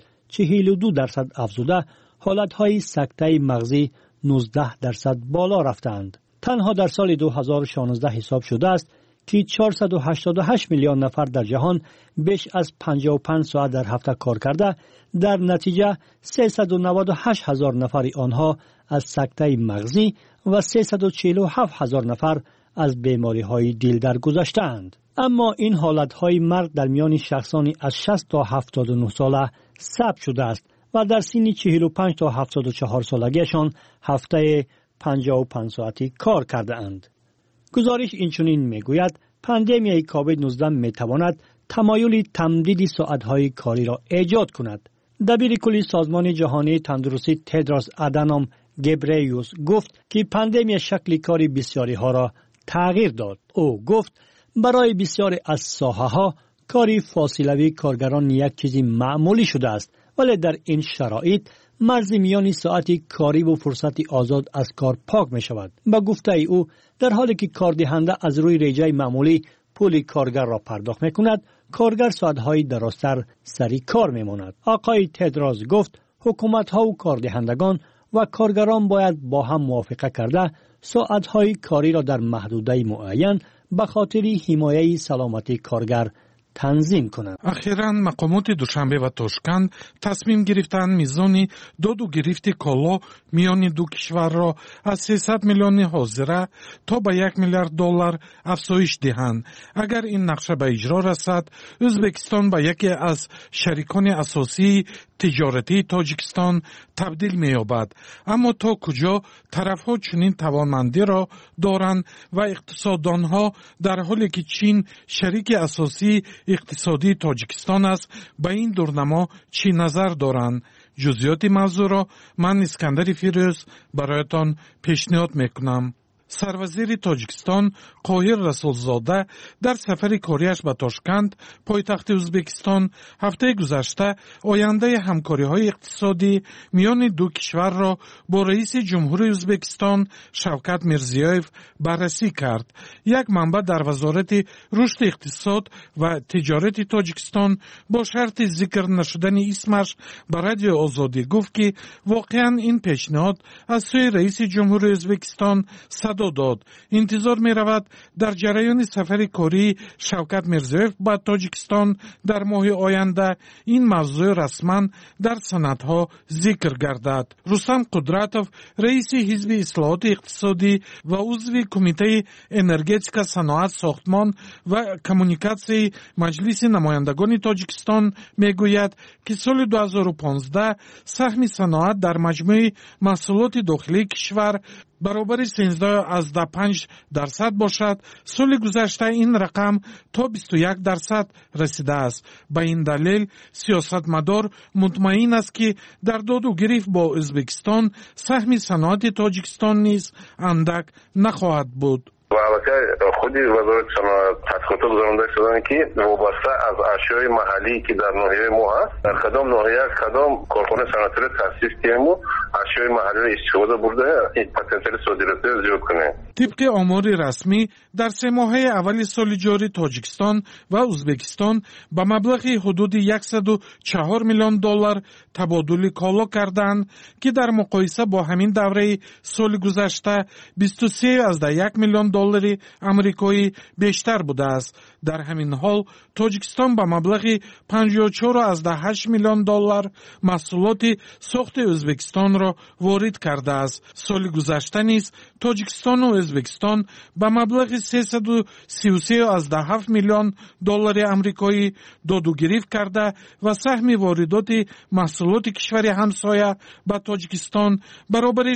S5: 42% افزوده، حالتهای سکته مغزی 19% بالا رفتند. تنها در سال 2016 حساب شده است که 488 میلیون نفر در جهان بیش از 55 ساعت در هفته کار کرده، در نتیجه 398 هزار نفر آنها از سکته مغزی و 347 هزار نفر از بیماری های دل درگذشتند. اما این حالت های مرگ در میان شخصانی از 60 تا 79 ساله ثبت شده است و در سن 45 تا 74 سالگیشان هفته 55 ساعتی کار کرده اند. گزارش اینچنین میگوید پاندمیای کووید 19 میتواند تمایل تمدید ساعت‌های کاری را ایجاد کند. دبیر کلی سازمان جهانی تندرستی تدروس آدانوم گبریوس گفت که پاندمی شکل کاری بسیاری ها را تغییر داد. او گفت برای بسیاری از ساحه‌ها کاری فاصلوی کارگران یک چیزی معمولی شده است، ولی در این شرایط مرز میان ساعتی کاری و فرصت آزاد از کار پاک می شود. به گفته او در حالی که کاردهنده از روی ریجه معمولی پول کارگر را پرداخت می کند، کارگر ساعتهای درازتر سری کار می ماند. آقای تدروس گفت حکومت ها و کاردهندگان و کارگران باید با هم موافقه کرده ساعتهای کاری را در محدوده معین به خاطر حمایت سلامتی کارگر تنظیم کنند.
S6: اخیراً مقامات دوشنبه و تاشکند تصمیم گرفتند میزان داد و گرفت کالا میان دو کشور را از 300 میلیون حاضره تا به 1 میلیارد دلار افزایش دهند. اگر این نقشه به اجرا رسد، ازبکستان به یکی از شریکان اساسی تجارتی تاجیکستان تبدیل می‌یابد. اما تا کجا طرف‌ها چنین توانمندی را دارند و اقتصاددان‌ها در حالی که چین شریک اساسی اقتصادی تاجیکستان است به این دورنما چی نظر دارند؟ جزئیات موضوع را من اسکندر فیروز برایتان پیشنهاد میکنم. сарвазири тоҷикистон қоҳир расулзода дар сафари кориаш ба тошканд пойтахти ӯзбекистон ҳафтаи гузашта ояндаи ҳамкориҳои иқтисодӣ миёни ду кишварро бо раиси ҷумҳури ӯзбекистон шавкат мирзиёев баррасӣ кард. як манбаъ дар вазорати рушди иқтисод ва тиҷорати тоҷикистон бо шарти зикр нашудани исмаш ба радиои озодӣ гуфт ки воқеан ин пешниҳод аз сӯи раиси ҷумҳури ӯзбекистон садо дод. интизор меравад дар ҷараёни сафари кории шавкат мирзиёев ба тоҷикистон дар моҳи оянда ин мавзӯъ расман дар санадҳо зикр гардад. рустам қудратов раиси ҳизби ислоҳоти иқтисодӣ ва узви кумитаи энергетика, саноат, сохтмон ва коммуникатсияи маҷлиси намояндагони тоҷикистон мегӯяд ки соли 2015 саҳми саноат дар маҷмӯи маҳсулоти дохилии кишвар баробари 13.5% бошад. соли гузашта ин рақам то 21% расидааст. ба ин далел сиёсатмадор мутмаин аст ки дар доду гирифт бо ӯзбекистон саҳми саноати тоҷикистон низ андак нахоҳад буд.
S7: البته خود وزارت صنعت تحقیقات گزارنده شدن که وابسته از اشیاء محلی که در ناحیه ما هست در کدام ناحیه کدام کارخانه صنعتی را تأسیس کردیم و اشیاء محلی را استفاده برده این پتانسیل صادراتی را زیاد کنه.
S6: طبق آماری رسمی در 3 ماهه اولی سال جاری تاجیکستان و ازبکستان با مبلغ حدود 104 میلیون دلار تبادل کالا کردند که در مقایسه با همین دوره سال گذشته 23.1 میلیون دلار آمریکایی بیشتر بوده است. در همین حال تاجیکستان با مبلغ 54.8 میلیون دلار محصولات ساخت ازبکستان را وارد کرده است. سال گذشته نیز تاجیکستان و ازبکستان با مبلغ 333.7 میلیون دلار آمریکایی دادو گرفت کرده و سهم واردات محصولات کشور همسایه به تاجیکستان برابر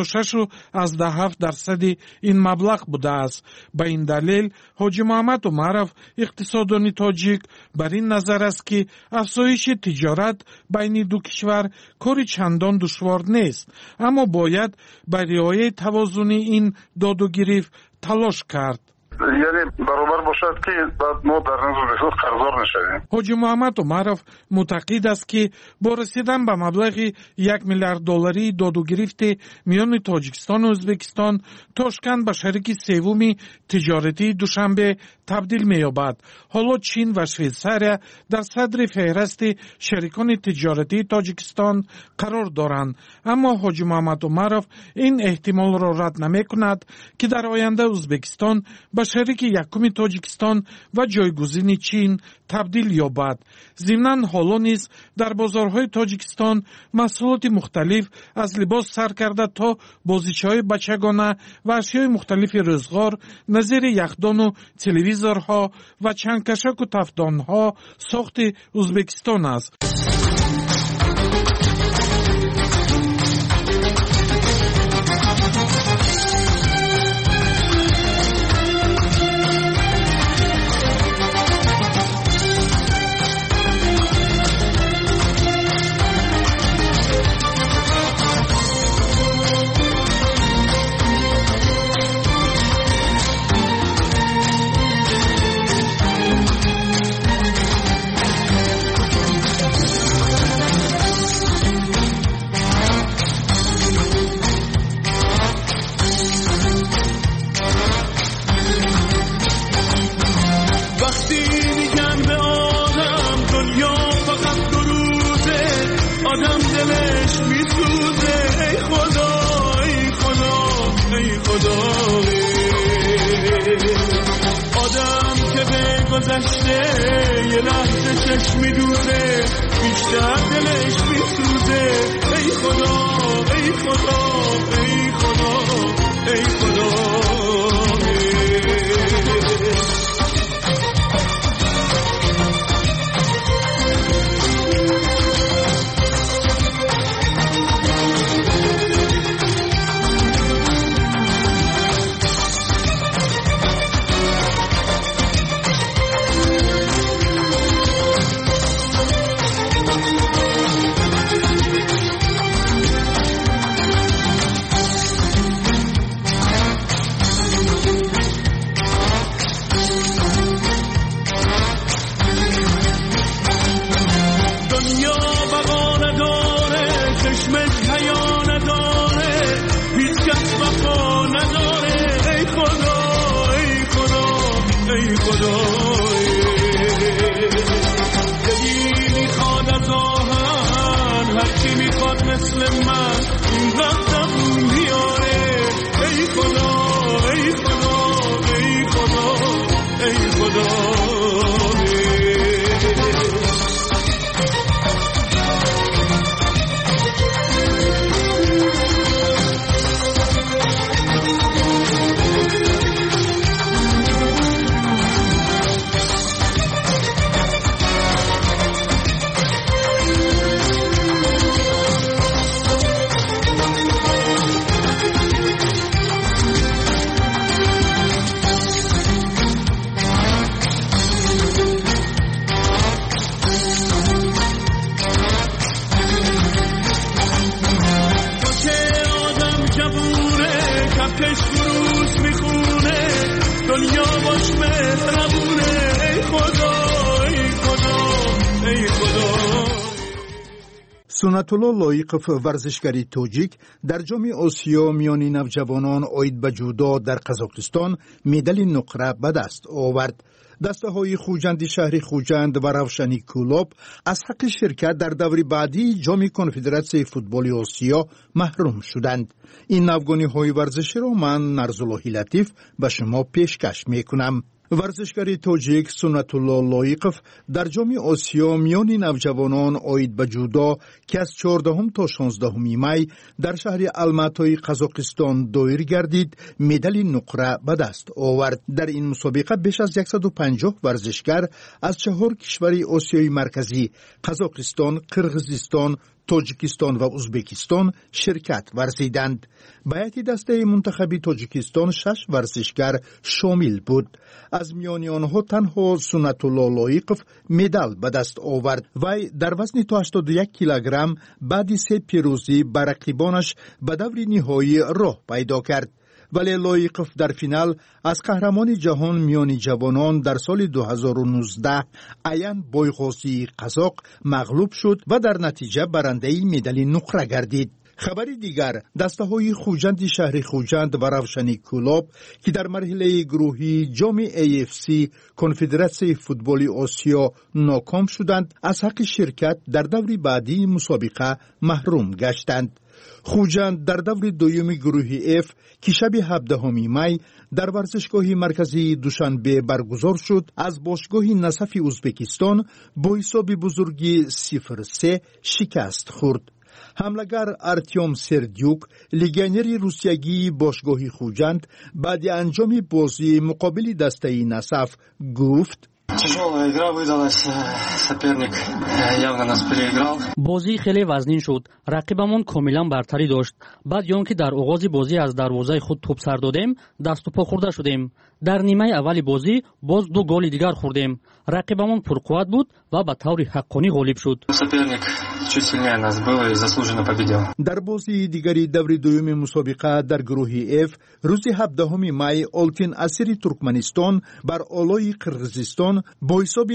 S6: 66.7% این مبلغ بوده است. به این دلیل حاجی محمد عمرов اقتصاددانی تاجیک بر این نظر است که افزایش تجارت بین دو کشور کاری چندان دشوار نیست، اما باید بر رعایت توازن این دادو گرفت تلاش کرد.
S7: یعنی برابر باشد که بعد ما در نظر قرضدار نشویم.
S6: حاجی محمد عمرов معتقد است که با رسیدن به مبلغ 1 میلیارد دلاری دادو گرفت میان تاجیکستان و ازبکستان، تاشکند به شریک سوم تجارتی دوشنبه تبدیل می‌یابد. حالا چین و شویتزاریا در صدر فهرست شریکان تجارتی تاجیکستان قرار دارند، اما حاجی محمد عمرов این احتمال را رد نمی‌کند که در آینده ازبکستان به شریک یکم تاجیکستان و جایگزین چین تبدیل یابد. ضمناً حالا نیز در بازارهای تاجیکستان محصولات مختلف از لباس سرکرده تا بازیچه‌های بچگانه و اشیاء مختلف روزگار نظیر یخدان و تلویزورها و چنگکشک و تفدانها ساخت ازبکستان است.
S20: گذشته یه لحظه چشمی دوره بیشتر دلش میسوزه. ای خدا ای خدا ای خدا ای خدا نداره. ای خدا ای خدا ای خدا، دلی میخواد از آهن، هرکی میخواد مثل من این وقتم بیاره. ای خدا ای خدا ای خدا ای خدا.
S4: سنت الله لایقف ورزشگری توجیک در جام آسیا میان نوجوانان عاید به جودو در قزاقستان مدال نقره به دست آورد. دسته های خوجند شهر خوجند و روشنی کولوب از حق شرکت در دور بعدی جام کنفدراسیون فوتبال آسیا محروم شدند. این نوگانی های ورزشی را من نرزالله لطیف به شما پیشکش میکنم. ورزشگری توجیک سنت الله لایقف در جام آسیا میان نوجوانان عاید به جودو که از 14 تا 16 می در شهر الماتای قزاقستان دایر گردید مدال نقره به دست آورد. در این مسابقه بیش از 150 ورزشگر از 4 کشور آسیای مرکزی قزاقستان، قرغیزستان، تاجیکستان و ازبکستان شرکت ورزیدند. به هیئت دسته منتخبی تاجیکستان 6 ورزشگر شامل بود. از میان آنها تنها سنت الله لایقف مدال به دست آورد. وی در وزن تا 81 کیلوگرم بعد 3 پیروزی بر رقیبانش به دور نهایی راه پیدا کرد. ولی لایقف در فینال از قهرمان جهان میان جوانان در سال 2019 ایان بایغازی قزاق مغلوب شد و در نتیجه برنده مدال نقره گردید. خبری دیگر دسته های خوجند شهر خوجند و روشنی کولوب که در مرحله گروهی جام AFC کنفدراسیون فوتبال آسیا ناکام شدند از حق شرکت در دور بعدی مسابقه محروم گشتند. خوجند در دور دوم گروه F که شب 17 می در ورزشگاه مرکزی دوشنبه برگزار شد از باشگاه نصف ازبکستان با حساب بزرگی 0-3 شکست خورد. حملگر ارتیوم سردیوک لیگنری روسیایی باشگاه خوجند بعد انجام بازی مقابل دسته نصف گفت
S8: Тяжелая игра выдалась, соперник явно нас переиграл.
S23: بازی خیلی وزنین شد. رقیبمون کاملا برتری داشت. بعد یان که در آغاز بازی از دروازه خود توپ سر دادیم، دست و پا خورده شدیم. در نیمه اول بازی باز 2 گل دیگر خوردیم. رقیبمون پرقوت بود و به طور حقانی غالب شد.
S8: Соперник чуть сильнее нас был и заслуженно победил.
S4: در بازی دیگری دور دوم مسابقه در گروه F روز 17 می آلتین اسیری ترکمنستان بر آلای قرغیزستان با حساب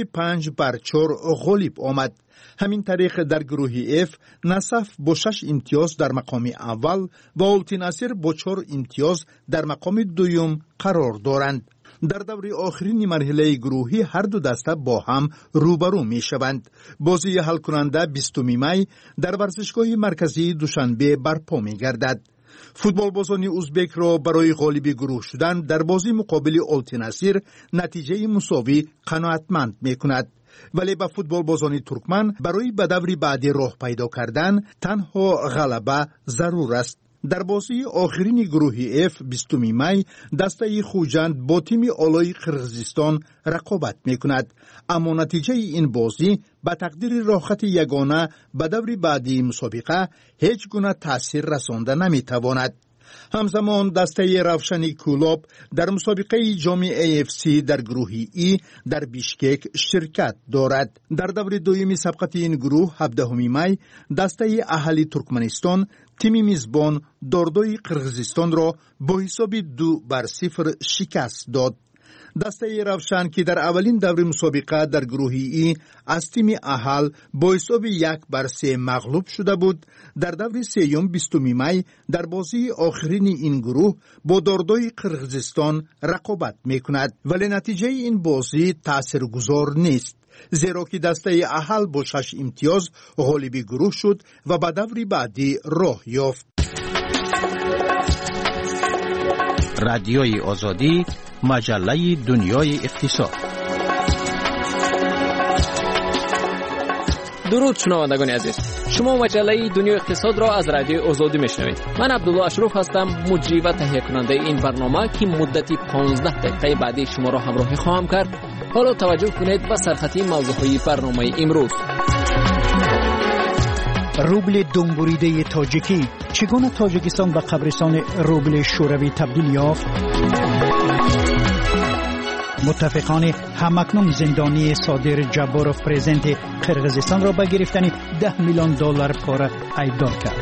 S4: 5-4 غالب آمد. همین طریق در گروه F نصف با 6 امتیاز در مقام اول و آلتین اسیر با 4 امتیاز در مقام دوم قرار دارند. در دور آخرین مرحله گروهی هر دو دسته با هم روبرو می شوند. بازی حل کننده 20 می در ورزشگاه مرکزی دوشنبه برپا می گردد. فوتبال بازان ازبک را برای غالب گروه شدن در بازی مقابل آلتین اسیر نتیجه مساوی قناعتمند می کند. ولی به فوتبال بازان ترکمن برای به دور بعدی راه پیدا کردن تنها غلبه ضرور است. در بازی آخرین گروه F 20 می دسته خوجند با تیم آلای قرغیزستان رقابت می کند. اما نتیجه این بازی به تقدیر راحت یگانه به دور بعدی مسابقه هیچ گونه تأثیر رسانده نمی تواند. همزمان دسته روشنی کولوب در مسابقه جام AFC در گروه E در بیشکک شرکت دارد. در دور دوم سبقت این گروه 17 می دسته اهلی ترکمنستان تیم میزبان داردوی قرغیزستان را با حساب 2-0 شکست داد. دسته روشن که در اولین دور مسابقه در گروهی ای از تیم اهل با حساب 1-3 مغلوب شده بود، در دور سیوم 20 می در بازی آخرین این گروه با داردای قرغیزستان رقابت میکند، ولی نتیجه این بازی تاثیرگذار نیست، زیرا که دسته اهل با 6 امتیاز غالب گروه شد و به دور بعدی راه یافت.
S11: رادیوی آزادی، مجله دنیای اقتصاد.
S12: درود شنوندگان عزیز، شما مجله دنیای اقتصاد را از رادیو آزادی میشنوید. من عبدالله اشرف هستم، مجری و تهیه کننده این برنامه که مدتی 15 دقیقه بعدی شما را همراهی خواهم کرد. حالا توجه کنید به سرخطی موضوعهای برنامه امروز.
S9: روبل دنبوریده تاجیکی، چگونه تاجیکستان به قبرستان روبل شوروی تبدیل یافت؟ متفقان همکنون زندانی صادر جباروف پرزیدنت قرغیزستان را به گرفتن $10 میلیون پاره ایدار کرد.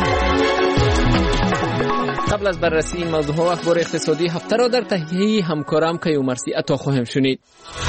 S12: قبل از بررسی این موضوع و اخبار اقتصادی هفته را در تهیه همکارم کیومرثی عطا خواهم شنید.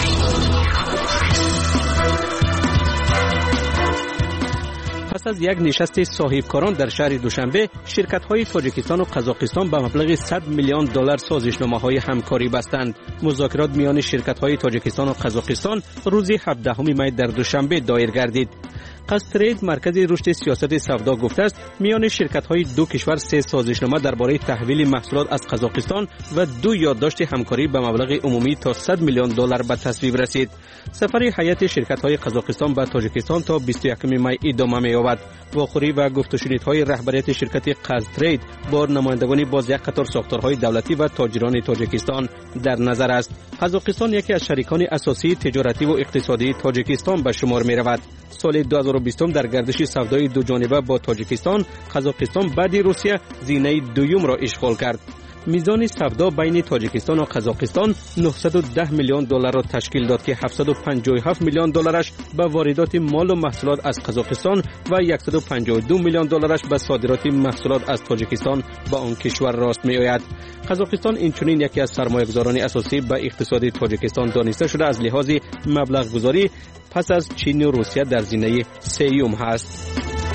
S16: پس از یک نشست صاحبکاران در شهر دوشنبه، شرکت‌های تاجیکستان و قزاقستان به مبلغ $100 میلیون سازشنامه‌های همکاری بستند. مذاکرات میان شرکت‌های تاجیکستان و قزاقستان روز 17 می در دوشنبه دایر گردید. قصترید مرکز رشد سیاست سودا گفته است میان شرکت‌های دو کشور 3 سازشنامه درباره تحویل محصولات از قزاقستان و 2 یادداشت همکاری به مبلغ عمومی تا $100 میلیون به تصویب رسید. سفر هیئت شرکت‌های قزاقستان به تاجیکستان تا 21 می ادامه می‌یابد. واخوری و گفت‌وشنیدهای رهبریت شرکت قصترید با نمایندگان باز یک قطار ساختارهای دولتی و تاجران تاجیکستان در نظر است. قزاقستان یکی از شریکان اساسی تجارتی و اقتصادی تاجیکستان به شمار می‌رود. سال 2020 در گردش سودای دو جانبه با تاجیکستان، قزاقستان بعد روسیه زینه دوم را اشغال کرد. میزان سودا بین تاجیکستان و قزاقستان $910 میلیون را تشکیل داد که $757 میلیون به واردات مال و محصولات از قزاقستان و $152 میلیون به صادرات محصولات از تاجیکستان به آن کشور راست می آید. قزاقستان اینچنین یکی از سرمایه‌گذاران اساسی به اقتصاد تاجیکستان دانسته شده از لحاظ مبلغ گذاری پس از چین و روسیه در زینه سوم هست.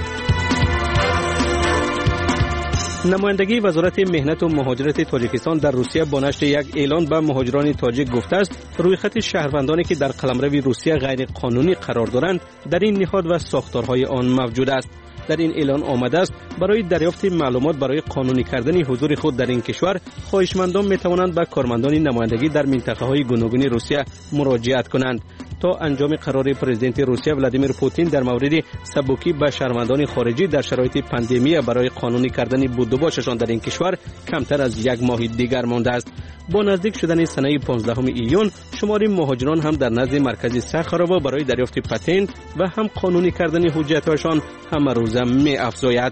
S16: نمایندگی وزارت مهنت و مهاجرت تاجیکستان در روسیه با نشر یک اعلان به مهاجران تاجیک گفته است روی خط شهروندانی که در قلمرو روسیه غیر قانونی قرار دارند در این نهاد و ساختارهای آن موجود است. در این اعلان آمده است برای دریافت معلومات برای قانونی کردن حضور خود در این کشور خواهشمندان می توانند به کارمندان نمایندگی در منطقه‌های گوناگون روسیه مراجعت کنند تا انجام قرار پرزیدنت روسیه ولادیمیر پوتین در مورد سبکی به شهروندان خارجی در شرایط پاندمی برای قانونی کردن بود و باششان در این کشور کمتر از یک ماه دیگر مانده است. با نزدیک شدن سنه 15 ایون شمار مهاجران هم در نزد مرکز سخاروو برای دریافت پتنت و هم قانونی کردن حجت‌هایشان همه روزه می افزاید.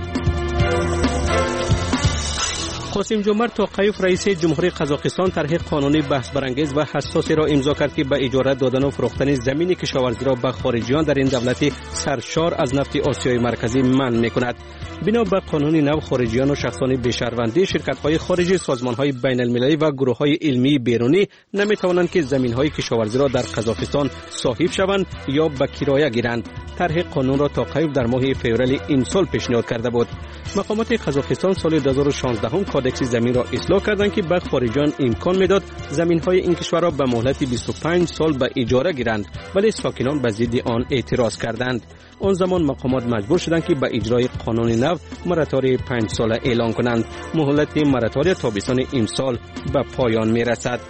S16: قاسم جمعه توقیف رئیس جمهوری قزاقستان طرح قانونی بحث برانگیز و حساسی را امضا کرد که به اجاره دادن و فروختن زمین کشاورزی را به خارجیان در این دولت سرشار از نفت آسیای مرکزی منع می‌کند. بنا به قانون نو خارجیان و شخصان بی‌شهروندی شرکت‌های خارجی، سازمان‌های بین‌المللی و گروه‌های علمی بیرونی نمی‌توانند که زمین‌های کشاورزی را در قزاقستان صاحب شوند یا به کرایه گیرند. طرح قانون را توقیف در ماه فوریه این سال پیشنهاد کرده بود. مقامات قزاقستان سال 2016 کادکس زمین را اصلاح کردند که به خارجیان امکان میداد زمین‌های این کشور را به مهلت 25 سال به اجاره گیرند، ولی ساکنان به ضد آن اعتراض کردند. آن زمان مقامات مجبور شدند که به اجرای قانون نو مراتوری 5 ساله اعلان کنند. مهلت مراتوری تابستان امسال به پایان میرسد.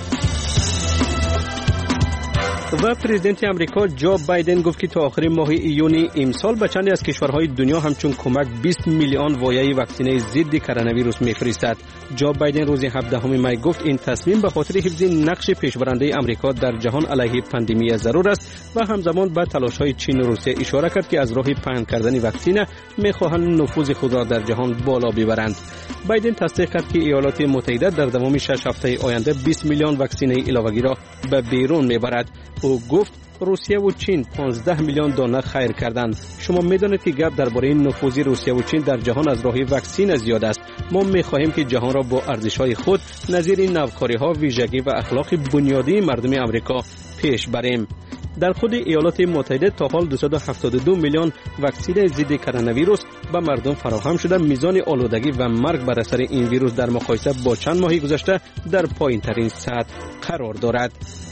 S16: و پرزیدنت امریکا جو بایدن گفت که تا آخر ماه ایون امسال به چند از کشورهای دنیا همچون کمک 20 میلیون وایه واکسینه ضد کرونا ویروس میفرستد. جو بایدن روز 17 می گفت این تصمیم به خاطر حفظ نقش پیشبرنده امریکا در جهان علیه پاندمی ضرور است و همزمان به تلاش‌های چین و روسیه اشاره کرد که از راه پهن کردن واکسینه می‌خواهند نفوذ خود را در جهان بالا ببرند. بایدن تصدیق کرد که ایالات متحده در دوام 6 هفته آینده 20 میلیون واکسینه علاوه‌ای را به بیرون می‌برد. او گفت روسیه و چین 15 میلیون دانه خیر کردند. شما میدانید که گپ درباره نفوذ روسیه و چین در جهان از راه واکسن زیاد است. ما می‌خواهیم که جهان را با ارزش‌های خود نظیر این نوکاری‌ها، ویژگی و اخلاق بنیادی مردم آمریکا پیش بریم. در خود ایالات متحده تا حال 272 میلیون واکسن ضد کرونا ویروس به مردم فراهم شده. میزان آلودگی و مرگ بر اثر این ویروس در مقایسه با چند ماه گذشته در پایین‌ترین سطح قرار دارد.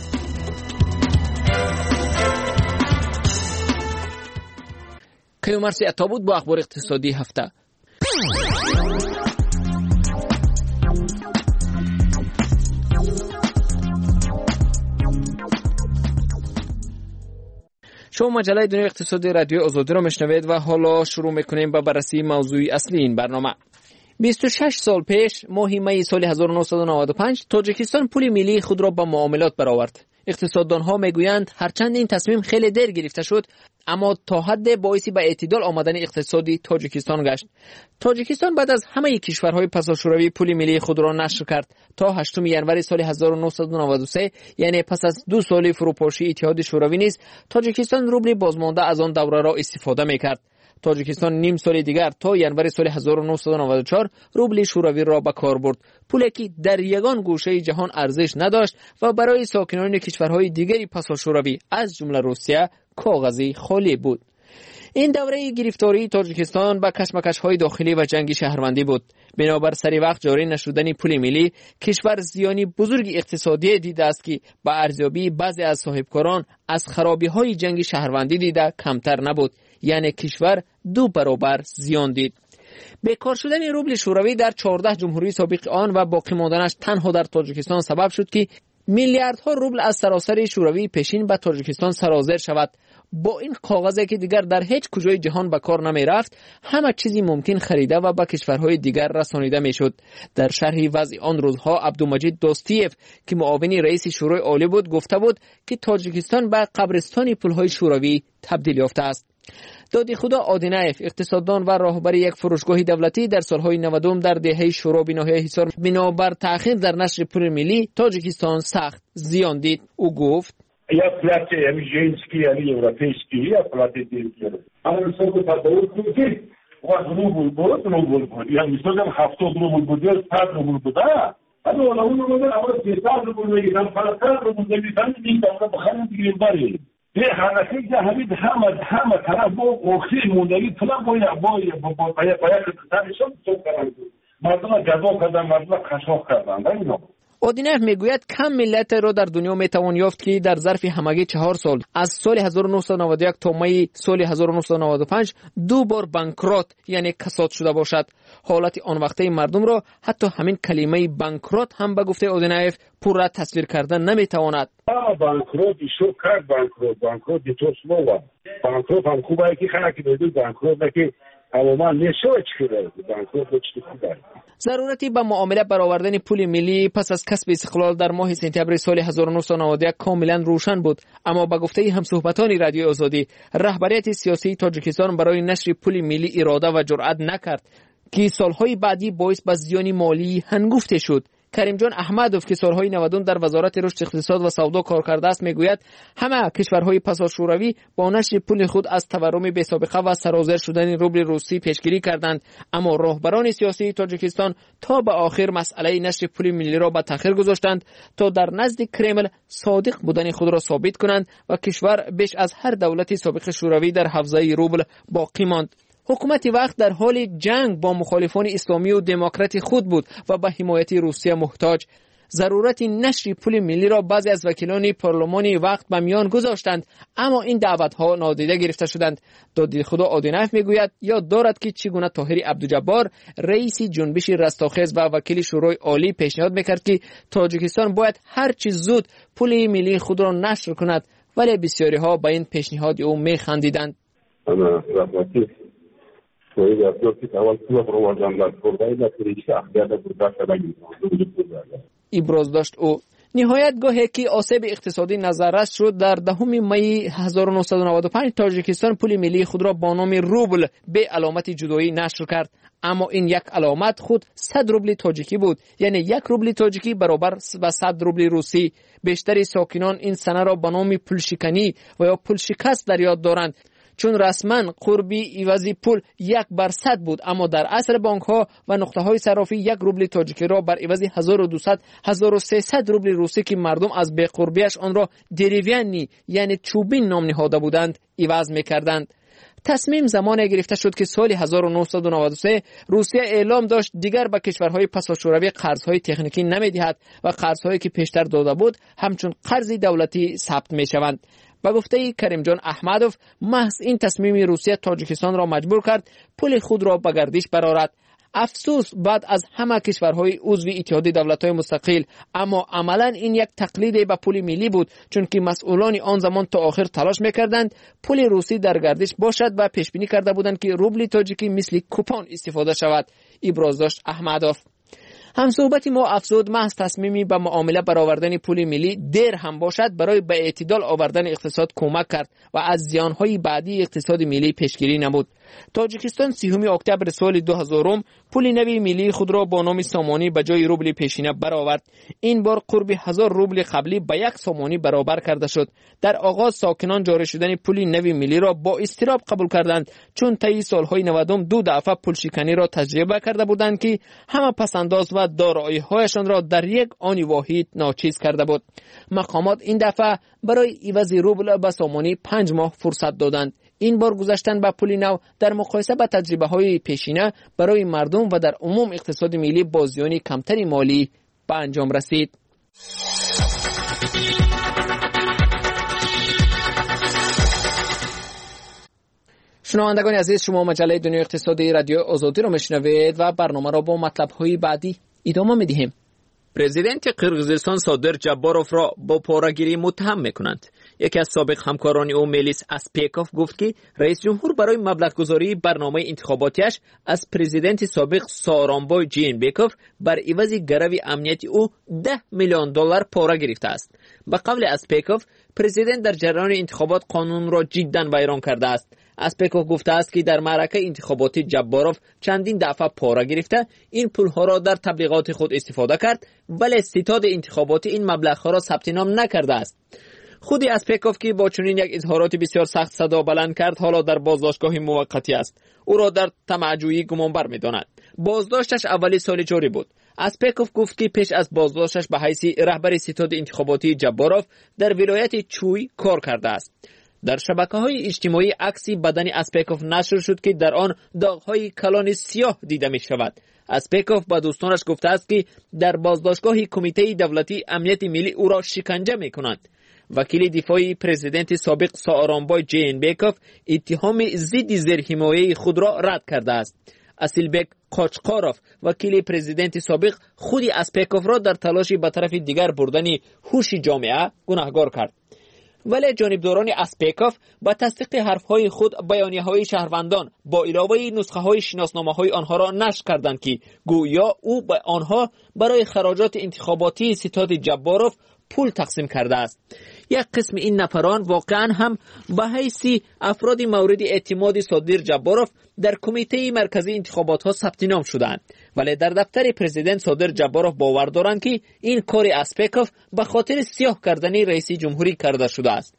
S12: کیومرسی عطا بود با اخبار اقتصادی هفته. شما مجله دنیای اقتصادی رادیو آزادی را میشنوید و حالا شروع میکنیم با بررسی موضوع اصلی این برنامه. 26 سال پیش ماه می سال 1995 تاجیکستان پول ملی خود را با معاملات برآورد. اقتصاددانها میگویند هرچند این تصمیم خیلی دیر گرفته شد اما تا حد باعثی به اعتدال آمدن اقتصادی تاجیکستان گشت. تاجیکستان بعد از همه کشورهای پساشوروی پول ملی خود را نشر کرد. تا 8 ژانویه سال 1993 یعنی پس از 2 سال فروپاشی اتحاد شوروی نیز تاجیکستان روبل بازمانده از آن دوره را استفاده میکرد. تاجیکستان نیم سال دیگر تا ژانویه سال 1994 روبل شوروی را به کار برد. پولی که در یگان گوشه جهان ارزش نداشت و برای ساکنان کشورهای دیگری پساشوروی از جمله روسیه کاغذی خالی بود. این دوره گرفتاری تاجیکستان با کشمکش‌های داخلی و جنگ شهروندی بود. بنابر سری وقت جاری نشدن پول ملی کشور زیانی بزرگ اقتصادی دیده است که با ارزیابی بعضی از صاحبکاران از خرابی‌های جنگ شهروندی دیده کمتر نبود، یعنی کشور 2 برابر زیان دید. بیکار شدن روبل شوروی در 14 جمهوری سابق آن و باقی ماندنش تنها در تاجیکستان سبب شد که میلیاردها روبل از سراسر شوروی پیشین به تاجیکستان سرازیر شود. با این کاغذی که دیگر در هیچ کجای جهان به کار نمی رفت، همه چیزی ممکن خریده و به کشورهای دیگر رسانیده می شد. در شرح وضع آن روزها عبدالمجید دوستیف که معاون رئیس شورای عالی بود گفته بود که تاجیکستان به قبرستان پولهای شوروی تبدیل یافته است. دادی خدا آدینایف اقتصاددان و راهبر یک فروشگاه دولتی در سالهای 90 در دهه شورا بناحیه حصار بنابر تأخیر در نشر پول ملی تاجیکستان سخت زیان دید. او گفت
S10: یا پلاتی یعنی ژنسکی یعنی اروپایسکی یا پلاتی دیگر اما سوق تداول کنید و روبل بود یعنی مثلا 70 روبل بود یا 100 روبل بود اما اون روبل اول 300 روبل میگیرن 500 روبل میگیرن این طرف بخرن دیگه باری یه حرکتی که همه طرف با اوخی موندگی پلان با اقتصادشون سوق کردن مردم جذاب کردن مردم خشاف کردن اینا.
S12: اودینف میگوید کم ملت را در دنیا میتوان یافت که در ظرف همگی 4 سال از سال 1991 تا می سال 1995 2 بار بانکرات یعنی کساد شده باشد. حالت آن وقته مردم را حتی همین کلمه بانکرات هم به گفته اودینف پورا تصویر کردن نمیتواند.
S10: بانکرات شو کرد بانکرات تو سلوا بانکرات هم خوبه که خلک بدون بانکرات که عموما نشوچ کرده بانکرات چی خوبه.
S12: ضرورتی به معامله برآوردن پول ملی پس از کسب استقلال در ماه سپتامبر سال 1991 کاملا روشن بود، اما به گفته همصحبتان رادیو آزادی رهبریت سیاسی تاجیکستان برای نشر پول ملی اراده و جرأت نکرد که سالهای بعدی باعث به زیان مالی هنگفته شد. کریم جان احمدوف که سالهای 90 در وزارت رشد اقتصاد و سودا کار کرده است میگوید همه کشورهای پساشوروی با نشر پول خود از تورم بی‌سابقه و سرازیر شدن روبل روسی پیشگیری کردند، اما راهبران سیاسی تاجیکستان تا به آخر مسئله نشر پول ملی را به تأخیر گذاشتند تا در نزد کرمل صادق بودن خود را ثابت کنند و کشور بیش از هر دولت سابق شوروی در حوزه روبل باقی ماند. حکومت وقت در حال جنگ با مخالفان اسلامی و دموکرات خود بود و به حمایت روسیه محتاج. ضرورت نشر پول ملی را بعضی از وکیلان پارلمانی وقت به میان گذاشتند، اما این دعوت‌ها نادیده گرفته شدند. دادی خدا آدینف میگوید یاد دارد که چگونه طاهر عبدالجبار رئیس جنبش رستاخیز و وکیل شورای عالی پیشنهاد میکرد که تاجیکستان باید هر چه زود پول ملی خود را نشر کند، ولی بسیاری ها به این پیشنهاد او میخندیدند. ابراز داشت او. نهایت گاهی که آسیب اقتصادی نظررس شد در 10 می 1995 تاجیکستان پول ملی خود را با نام روبل به علامت جدایی نشر کرد، اما این یک علامت خود 100 روبل تاجیکی بود، یعنی 1 روبل تاجیکی برابر با 100 روبل روسی. بیشتری ساکنان این سنه را به نام پول شکنی و یا پول شکست در یاد دارند، چون رسما قربی عوض پول 1/100 بود، اما در عصر بانک ها و نقطه های صرافی 1 روبل تاجیکی را بر عوض 1200 1300 روبل روسی که مردم از بی قربیش آن را دریوینی یعنی چوبین نام نهاده بودند عوض می‌کردند. تصمیم زمانی گرفته شد که سال 1993 روسیه اعلام داشت دیگر به کشورهای پساشوروی قرضهای تکنیکی نمی‌دهد و قرضهایی که پیشتر داده بود همچون قرض دولتی ثبت می‌شوند. با گفته کریم جان احمدوف، محض این تصمیم روسیه تاجیکستان را مجبور کرد پول خود را به گردش برآورد. افسوس بعد از همه کشورهای عضو اتحاد دولت‌های مستقل، اما عملاً این یک تقلید به پول ملی بود، چون که مسئولان آن زمان تا آخر تلاش می‌کردند پول روسی در گردش باشد و پیش بینی کرده بودند که روبل تاجیکی مثل کوپن استفاده شود. ابراز داشت احمدوف. همصحبت ما افزود محض تصمیمی به معامله برآوردن پول ملی دیر هم باشد برای به اعتدال آوردن اقتصاد کمک کرد و از زیانهای بعدی اقتصاد ملی پیشگیری نمود. تاجیکستان 30 اکتبر سال 2000 پول نوی ملی خود را با نام سامانی به جای روبل پیشینه برآورد. این بار قرب 1000 روبل قبلی به 1 سامانی برابر کرده شد. در آغاز ساکنان جاری شدن پول نوی ملی را با اضطراب قبول کردند، چون طی سالهای 90 2 دفعه پول شکنی را تجربه کرده بودند که همه پسنداز و دارایی‌هایشان را در یک آن واحد ناچیز کرده بود. مقامات این دفعه برای عوض روبل به سامانی 5 ماه فرصت دادند. این بار گذشتن به پول نو در مقایسه با تجربه‌های پیشینه برای مردم و در عموم اقتصاد ملی با زیان کمتری مالی به انجام رسید. شنوندگان عزیز، شما مجله دنیای اقتصادی رادیو آزادی را میشنوید و برنامه را با مطلب‌های بعدی ادامه می‌دهیم. پرزیدنت قرقیزستان صادر جباروف را با پاره‌گیری متهم می‌کنند. یکی از سابق همکاران او میلیس اسپیکوف گفت که رئیس جمهور برای مبلغ برنامه انتخاباتیش از پرزیدنت سابق سارانبای جینبکوف بر عوض گرو امنیتی او $10 میلیون پاره گرفته است. به قول اسپیکوف، پرزیدنت در جریان انتخابات قانون را جداً ویران کرده است. اسپیکوف گفته است که در معرکه انتخاباتی جباروف چندین دفعه پاره گرفته این پولها را در تبلیغات خود استفاده کرد، ولی ستاد انتخاباتی این مبلغ‌ها را ثبت نام نکرده است. خود اسپیکوف که با چنین یک اظهارات بسیار سخت صدا بلند کرد حالا در بازداشتگاه موقتی است. او را در طمع‌جویی گمانبر می‌داند. بازداشتش اولی سال جاری بود. اسپیکوف گفت که پیش از بازداشتش به حیث رهبر ستاد انتخاباتی جباروف در ولایت چوی کار کرده است. در شبکه‌های اجتماعی عکسی بدن اسپیکوف نشر شد که در آن داغ‌های کلان سیاه دیده می‌شود. اسپیکوف با دوستانش گفته است که در بازداشتگاه کمیته دولتی امنیت ملی او را شکنجه می‌کنند. وکیل دفاعی پرزیدنت سابق سارانبای جینبکوف اتهام ضد زیرحمایه خود را رد کرده است. اسیلبک قاچقاروف وکیل پرزیدنت سابق خود اسپیکوف را در تلاشی به طرف دیگر بردن هوش جامعه گناهکار کرد. ولی جانبداران اسپیکوف با تصدیق حرفهای خود بیانیه‌های شهروندان با علاوه نسخه‌های شناسنامه‌های آنها را نشر کردند که گویا او به آنها برای خراجات انتخاباتی ستاد جباروف پول تقسیم کرده است. یک قسم این نفران واقعا هم به حیث افراد مورد اعتماد صادر جباروف در کمیته مرکزی انتخابات ها ثبت نام شدند، ولی در دفتر پرزیدنت صادر جباروف باور دارند که این کار اسپیکوف به خاطر سیاه کردن رئیس جمهوری کرده شده است.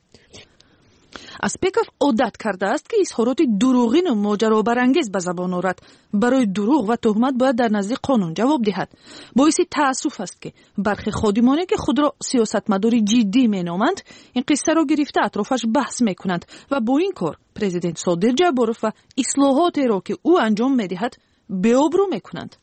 S15: اسپیکوف عادت کرده است که اظهارات دروغین و ماجرابرانگیز به زبان آورد. برای دروغ و تهمت باید در نزد قانون جواب دهد. باعث تأسف است که برخی خادمانی که خود را سیاستمدار جدی مینامند این قصه را گرفته اطرافش بحث میکنند و با این کار پرزیدنت صادر جباروف و اصلاحات را که او انجام میدهد بی‌آبرو میکنند.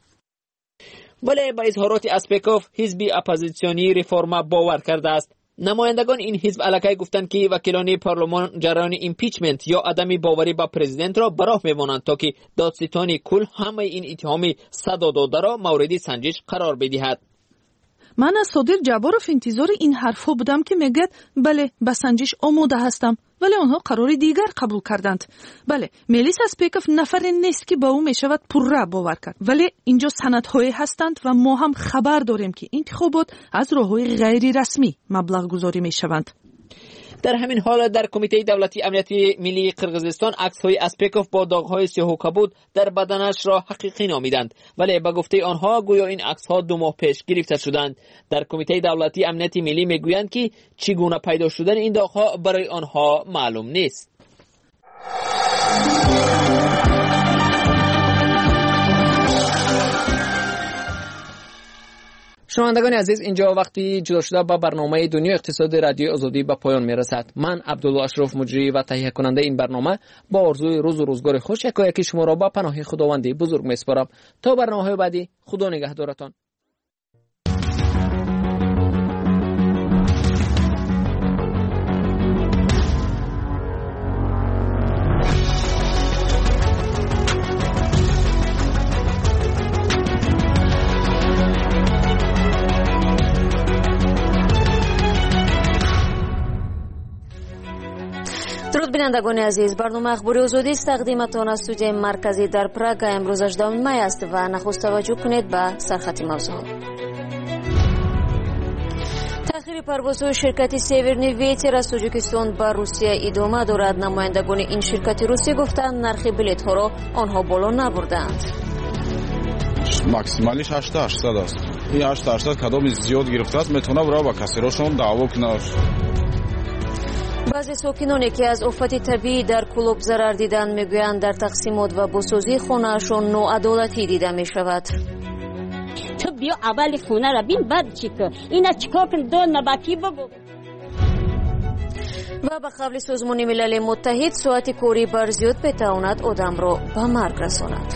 S12: ولی با اظهارات اسپیکوف حزب اپوزیسیونی ریفورما باور کرده است. نمایندگان این حزب علاقه گفتند که وکیلان پارلمان جریان ایمپیچمنت یا عدم باوری با پرزیدنت را براه می‌مانند تا که دادستان کل همه این اتهام صدا داده را مورد سنجش قرار بدهد.
S15: من از صادر جباروف انتظار این حرفا بودم که میگه بله به سنجش آماده هستم، ولی آنها قرار دیگر قبول کردند. بله، ملیس اسپیکوف نفری نیست که با او میشود پرره باور کرد. ولی اینجا سندهایی هستند و ما هم خبر داریم که انتخابات از راههای غیر رسمی مبلغ گذاری میشوند.
S12: در همین حال در کمیته دولتی امنیت ملی قرقیزستان عکس‌های اسپیکوف با داغ‌های سیاه و کبود در بدنش را حقیقی نامیدند، ولی به گفته آنها گویا این عکس‌ها 2 ماه پیش گرفته شدند. در کمیته دولتی امنیت ملی میگویند که چگونه پیدا شدن این داغ‌ها برای آنها معلوم نیست. شنوندگان عزیز، اینجا وقتی جدا شده با برنامه دنیا اقتصاد رادیو آزادی به پایان میرسد. من عبدالله اشرف مجری و تهیه کننده این برنامه با آرزوی روز و روزگار خوش یکایک شما را با پناه خداوند بزرگ میسپارم. تا برنامه‌های بعدی، خدا نگهدارتان.
S1: درود بینندگان عزیز، برنامه اخباری آزادی است تقدیمتان از استودیوی مرکزی در پراگ. امروز 18 می است و نخست توجه کنید به سرخط موضوعات. تأخیر پروازهای شرکت سیورنی ویتر از تاجیکستان به روسیه ادامه دارد. نمایندگان این شرکت روسی گفتند نرخ بلیط ها را آنها بالا نبردند.
S2: ماکسیمالیش 800 است. این 800 کدام زیاد گرفته است میتونه برای با کسراشون دعوا کنه.
S1: بعضی ساکنانی که از آفت طبیعی در کلوب ضرر دیدند میگویند در تقسیمات و بازسازی خانه‌شان ناعدالتی دیده می شود.
S3: تو بیا اول خونه را بین بعد چیکار اینا چیکار کن دو نباکی بگو.
S1: و به قول سازمان ملل متحد ساعت کاری برزیاد بتواند آدم را به مرگ رساند.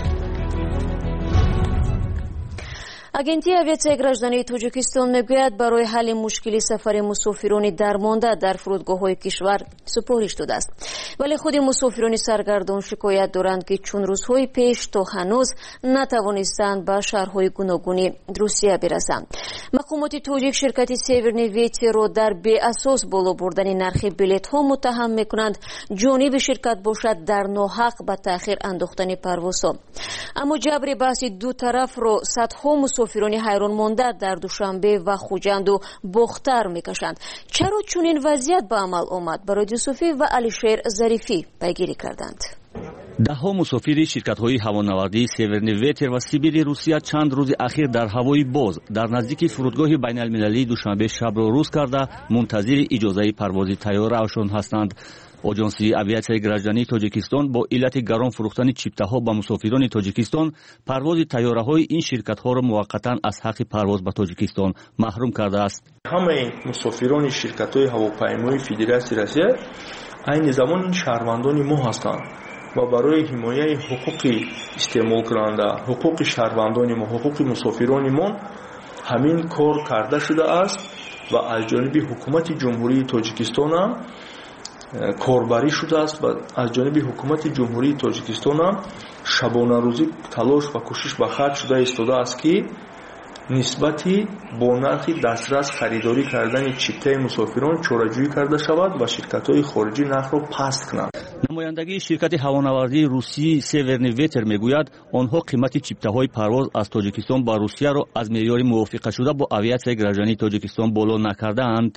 S1: агентии авиатсияи граждании тоҷикистон мегӯяд барои ҳалли мушкили сафари мусофирони дармонда дар фурудгоҳҳои кишвар супориш додааст. вале худи мусофирони саргардон шикоят доранд ки чун рӯзҳои пеш то ҳанӯз натавонистанд ба шаҳрҳои гуногуни русия бирасанд. мақомоти тоҷик ширкати северни ветерро дар беасос боло бурдани нархи билетҳо муттаҳам мекунанд. ҷониби ширкат бошад дар ноҳақ ба таъхир андохтани парвозҳо. аммо ҷабри баҳси ду тарафро садҳо мусофирони ҳайрон монда дар душанбе ва хуҷанду бохтар мекашанд. чаро чунин вазъият ба амал омад? барои юсуфӣ ва алишер зарифӣ пайгирӣ карданд.
S13: даҳҳо мусофири ширкатҳои ҳавонавардии северни ветер ва сибири русия чанд рӯзи ахир дар ҳавои боз дар наздики фурудгоҳи байналмилалии душанбе шабро рӯз карда мунтазири иҷозаи парвози тайёраашон ҳастанд. оҷонсии авиатсияи граждании тоҷикистон бо иллати гарон фурӯхтани чиптаҳо ба мусофирони тоҷикистон парвози тайёраҳои ин ширкатҳоро муваққатан аз ҳаққи парвоз ба тоҷикистон маҳрум кардааст.
S14: ҳамаи мусофирони ширкатҳои ҳавопаймоии федератсияи россия айни замон ин шаҳрвандони мо ҳастанд ва барои ҳимояи ҳуқуқи истеъмолкунанда, ҳуқуқи шаҳрвандони мо, ҳуқуқи мусофирони мо ҳамин кор карда шудааст ва аз ҷониби ҳукумати ҷумҳурии тоҷикистон ҳам корбарӣ шудааст ва аз ҷониби ҳукумати ҷумҳурии тоҷикистон ҳам шабонарӯзӣ талош ва кӯшиш ба харҷ шуда истодааст ки нисбати бо нархи дастрас харидорӣ кардани чиптаи мусофирон чораҷӯӣ карда шавад ва ширкатҳои хориҷӣ нархро паст кунанд.
S13: намояндагии ширкати ҳавонавардии русии северни ветер мегӯяд онҳо қимати чиптаҳои парвоз аз тоҷикистон ба русияро аз меъёри мувофиқашуда бо авиатсияи граждании тоҷикистон боло накардаанд.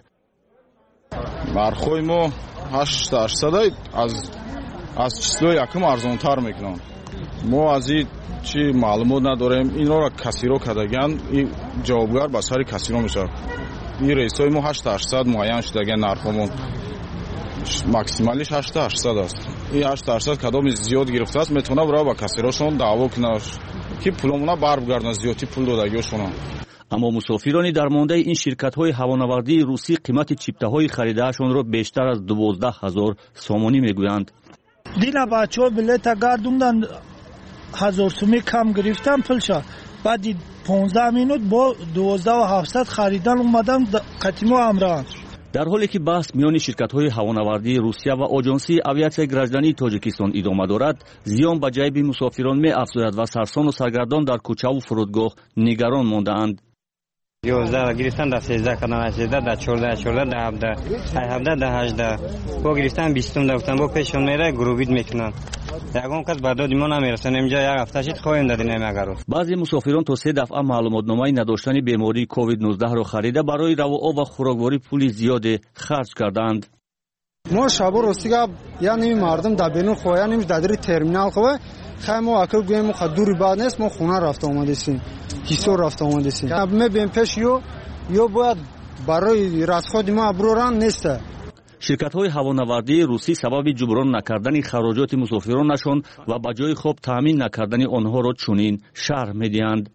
S2: нархҳои мо 800 аз числои якум арзонтар мекунанд. мо аз ин чи маълумот надорем. инро касиро кардаган ин ҷавобгар ба сари касиро мешавад. ин рейсҳои мо 800 муайян шудаган нархҳомон максималиш 800 аст. ин 800 кадоми зиёд гирифтааст метавона бара ба касирошон даъво кунад ки пуломона барбигарданд зиёдӣ пул додагиошонанд.
S13: аммо мусофирони дармондаи ин ширкатҳои ҳавонавардии русӣ қимати чиптаҳои харидаашонро бештар аз 12,000 сомонӣ мегӯянд.
S17: дина бачаҳо билета гардонданд 1000 сомӣ кам гирифтам пулша баъди 15 минут бо 12700 харидан омадам қатимо амраанд.
S13: дар ҳоле ки баҳс миёни ширкатҳои ҳавонавардии русия ва оҷонсии авиатсияи граждании тоҷикистон идома дорад, зиён ба ҷайби мусофирон меафзояд ва сарсону саргардон дар кӯчаву фурудгоҳ нигарон мондаанд.
S18: 11 گرفتن در 13 کردن 13 در 14 14 در 17 در 18 با گرفتن 20 در گفتن با پیشون میره گروبید میکنن یگان کس برداد ما نمیرسن اینجا یک هفته شد خواهیم دادیم اگر
S13: بعضی مسافران تا 3 دفعه معلوماتنامه نداشتن بیماری کووید 19 را خریده برای رواآب و خوراکواری پول زیاد خرج کردند.
S21: ما شبا رستیگا یعنی مردم در بینون خواهیم در ترمینال خواه خیلی ما اکل گویم ما دوری بعد نیست ما خونه رفت آمدیسیم کیسور رفت آمدیسیم ما بیم پیش یا باید برای رسخود ما ابروران نیسته.
S13: شرکت‌های هوانوردی روسی سبب جبران نکردن خراجات مسافرانشان و به جای خوب تامین نکردن آنها را چنین شرح می‌دهند.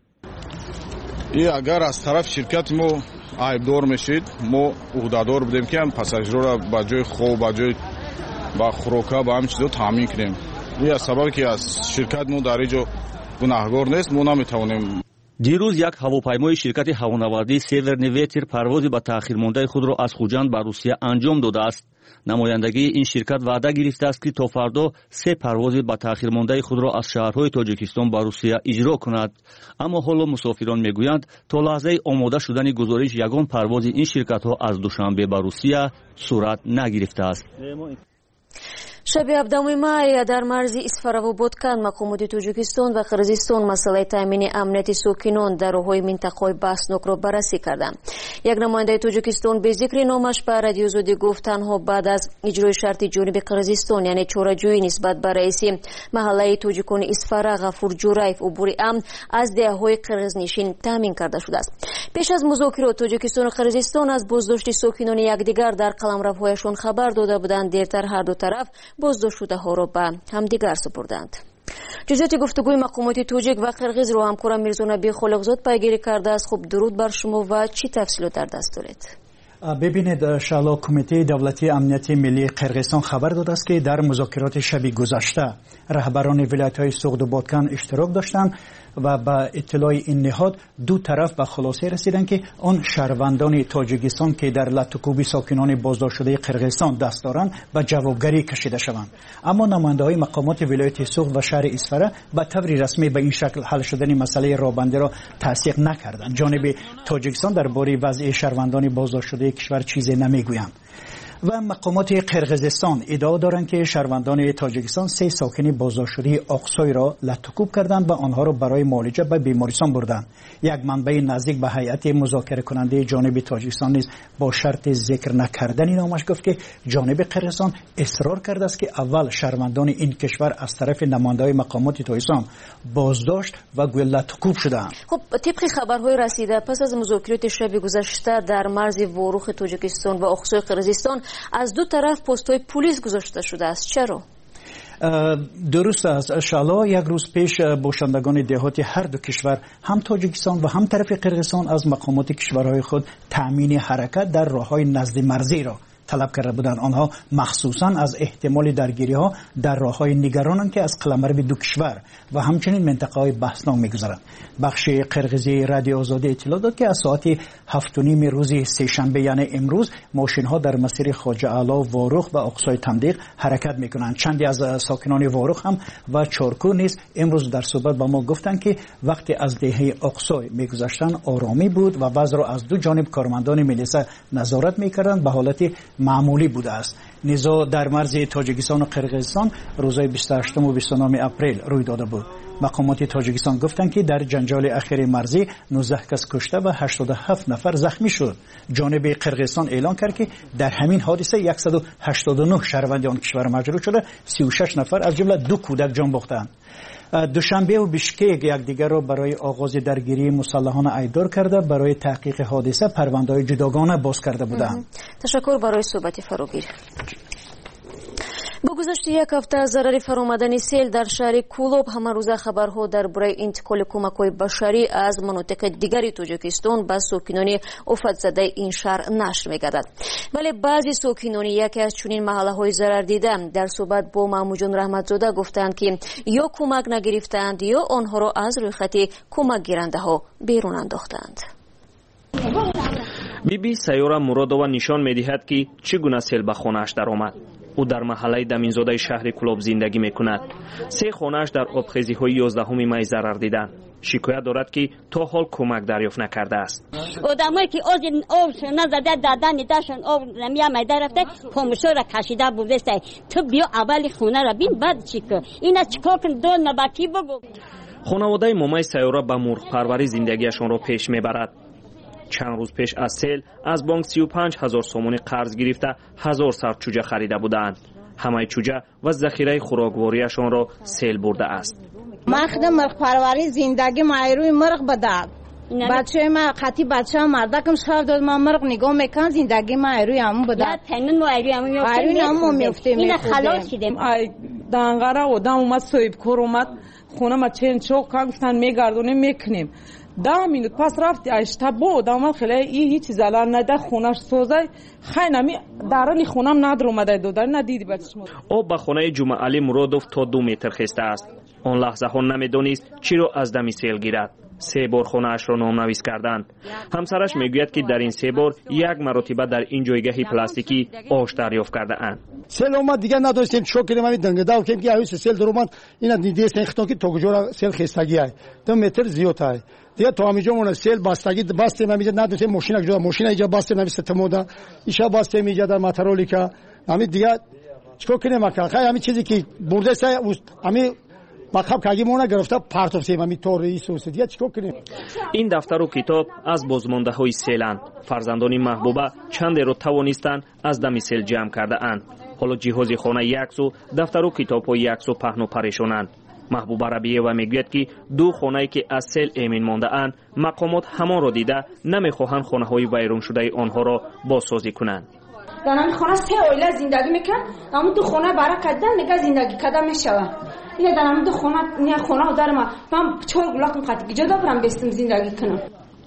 S2: اگر از طرف شرکت ما عیبدار میشید ما عهده‌دار بودیم که هم پاساژیرها را به جای خوب به جای با خوراکا با همین چیزا تامین کنیم. این سبب که از شرکت ما در اینجا گناهکار نیست ما نمیتوانیم.
S13: دیروز یک هواپیمای شرکت هوانوردی سیورنی ویتر پرواز با تأخیر مانده خود را از خوجند به روسیه انجام داده است. نمایندگی این شرکت وعده گرفته است که تا فردا 3 پرواز با تأخیر مانده خود را از شهرهای تاجیکستان به روسیه اجرا کند. اما حالا مسافران میگویند تا لحظه آماده شدن گزارش یگان پرواز این شرکت ها از دوشنبه به روسیه صورت نگرفته است.
S1: شب 17 مای در مرز اسفارов Боткан мақомоти Тоҷикистон ва Қирғизистон масъалаи таъмини амнияти сокинон дар роҳҳои минтақаҳои баҳснокро баррасӣ карданд. Як намояндаи Тоҷикистон бе зикри номаш ба радиозодӣ гуфт танҳо баъд аз иҷрои шарти ҷониби Қирғизистон яъне чораҷӯӣ нисбат ба раиси маҳаллаи тоҷикони Исфара Ғафур Ҷураев убури амн аз деҳаҳои қирғизнишин таъмин карда шудааст. пеш аз музокирот Тоҷикистону Қирғизистон аз боздошти сокинони якдигар дар қаламравҳояшон хабар дода буданд. дертар ҳар ду тараф боздоштшудаҳоро ба ҳамдигар супурданд. ҷузъиёти гуфтугӯи мақомоти тоҷик ва қирғизро ҳамкорам Мирзонаби Холиқзод пайгирӣ кардааст. хуб дуруд бар шумо ва чӣ тафсилот дар даст доред?
S9: ببینید شالا کمیته دولتی امنیت ملی قرقیزستان خبر داده است که در مذاکرات شب گذشته رهبران ولایت‌های سوغد و بادکن اشتراک داشتند و با اطلاع این نهاد دو طرف به خلاصه رسیدند که آن شهروندان تاجیکستان که در لطوکوبی ساکنان بازداشت شده قرقیزستان دست دارند به جوابگری کشیده شوند. اما نماینده‌های مقامات ولایت سوغد و شهر اسفاره به طور رسمی به این شکل حل شدن مسئله رابنده را تصدیق نکردند. جانب تاجیکستان درباره وضع شهروندان بازداشت شده کشور چیزی نمیگویند. و مقامات قرقیزستان ادعا دارند که شهروندان تاجیکستان 3 ساکن بازداشت شده آقسای را لطوکوب کردند و آنها را برای معالجه به بیمارستان بردند. یک منبع نزدیک به هیئت مذاکره کننده جانب تاجیکستان نیز با شرط ذکر نکردن نامش گفت که جانب قرقیزستان اصرار کرده است که اول شهروندان این کشور از طرف نماینده‌های مقامات تاجیکستان بازداشت و گویا لطوکوب شدند.
S1: خب طبق خبرهای رسیده پس از مذاکرات شب گذشته در مرز واروخ تاجیکستان و آقسای قرقیزستان از دو طرف پست‌های پلیس گذاشته شده است. چرا؟
S9: درست است شالا. یک روز پیش باشندگان دهاتی هر دو کشور هم تاجیکستان و هم طرف قرقیزستان از مقامات کشورهای خود تأمین حرکت در راه‌های نزد مرزی را طلب کرده بودند. آنها مخصوصا از احتمال درگیری ها در راه‌های نگرانند که از قلمرو دو کشور و همچنین منطقه‌های بحثناک می‌گذرند. بخش قرقیزی رادیو آزادی اطلاع داد که از ساعت 7:30 روز سه‌شنبه یعنی امروز ماشین‌ها در مسیر خواجه اعلی واروخ و آقسای تمدیق حرکت می‌کنند. چندی از ساکنان واروخ هم و چارکو نیز امروز در صحبت با ما گفتند که وقتی از دهه آقسای می‌گذشتند آرامی بود و وضع را از دو جانب کارمندان ملیسا نظارت می‌کردند به حالت معمولی بوده است. نزاع در مرز تاجیکستان و قرقیزستان روزهای 28 و 29 اپریل روی داده بود. مقامات تاجیکستان گفتند که در جنجال اخیر مرزی 19 کس کشته و 87 نفر زخمی شد. جانب قرقیزستان اعلان کرد که در همین حادثه 189 شهروند آن کشور مجروح شده، 36 نفر از جمله 2 کودک جان باختند. دوشنبه و بشکک یکدیگر را برای آغاز درگیری مسلحانه ایدار کرده برای تحقیق حادثه پرونده‌های جداگانه باز کرده بودند.
S1: تشکر برای صحبت فراگیر. با گذشت یک هفته از ضرر فرآمدن سیل در شهر کولوب همه‌روزه خبرها درباره انتقال کمک‌های بشری از مناطق دیگری تاجیکستان به ساکنان آفت‌زده این شهر نشر می‌گردد. ولی بعضی ساکنان یکی از چنین محله‌های ضرر دیده در صحبت با ماموجان رحمتزاده گفتند که یا کمک نگرفتند یا آنها را از روی خط کمک گیرنده‌ها بیرون انداختند.
S22: بیبی سیاره مرادова نشان می‌دهد که چگونه سیل به خانه‌اش درآمد.
S12: او در محله دمینزاده شهر کلوب زندگی میکند. 3 خانه‌اش در آبخیزی‌های 11 می ضرر دیدند. شکایت دارد که تا حال کمک دریافت نکرده است.
S3: آدمایی که آب نزده دادن داشتن آب نمیامد رفته پاموشو را کشیده بوده است. تو بیا اول خونه را بین بعد چیکار اینا چیکار کن دو نباکی بگو.
S12: خانواده مومای سیاره با مرغ پروری زندگیشان را پیش میبرد. چند روز پیش از سیل از بانک 35,000 سومونی قرض گرفته 1000 سر چوجه خریده بودند. همه چوجه و ذخیره خوراکواریشان را سیل برده است.
S5: من خودم مرغ پروری زندگی مایروی مرغ بدم. بچه ما خاطی بچه مردکم شب داد ما مرغ نگاه میکن زندگی مایروی همون بدم.
S3: نه تنن مایروی همون میفته.
S5: این خلاص شدیم.
S19: دانگاره آدم اومد صاحب کار اومد خونه ما چند چوک کن گفتن میگردونیم میکنیم. 10 مینوت پس رفتی اشتباه آدم خیلی هیچ زلال نده خونش سوزه خیلی نمی درانی خونم ندر اومده دادن ندیدی بچش ما.
S12: آب به خانه جمعه علی مرادوف تا 2 متر خسته است. آن لحظه ها نمیدونست چی رو از دمی سیل گیرد. 3 بار خانه اش را نامنویس کردند. همسرش میگوید که در این 3 بار 1 مرتبه در این جایگاه پلاستیکی آش دریافت کرده اند.
S22: سیل اومد دیگه نداشتیم چوک کردیم همین دنگدا و که اویس سیل در اومد اینا دیدی سنختون که توگجورا سیل خستگی ای 2 متر زیاد ای دیگه تو همینجا مون سیل بستگی باستیم همینجا نداشتیم ماشین جدا ماشین اینجا باستیم نمیست تمودا ایشا باستیم اینجا در ماترولیکا همین دیگه چیکار کنیم که خیلی همین چیزی که برده سه همین مخاب کاگیمونا گرفته پارت اف سیم همین توری سوسیدیا چیکار کنیم.
S12: این دفتر و کتاب از بازمانده های سیلند. فرزندان محبوبه چند رو توانستند از دم سیل جمع کرده اند. حالا جهاز خانه یک سو دفتر و کتاب های یک سو پهن و پریشانند. محبوبه ربیه و میگوید که 2 خانه‌ای که از سیل امین مانده اند مقامات همان را دیده نمیخواهند خانه های ویران شده آنها را بازسازی کنند.
S24: در این خانه 3 عائله زندگی میکن اما 2 خانه برای کردن نگاه زندگی کردن میشوه. این در هم 2 خانه دارم من 4 گلاکم خاطی جدا برم بستم زندگی کنم.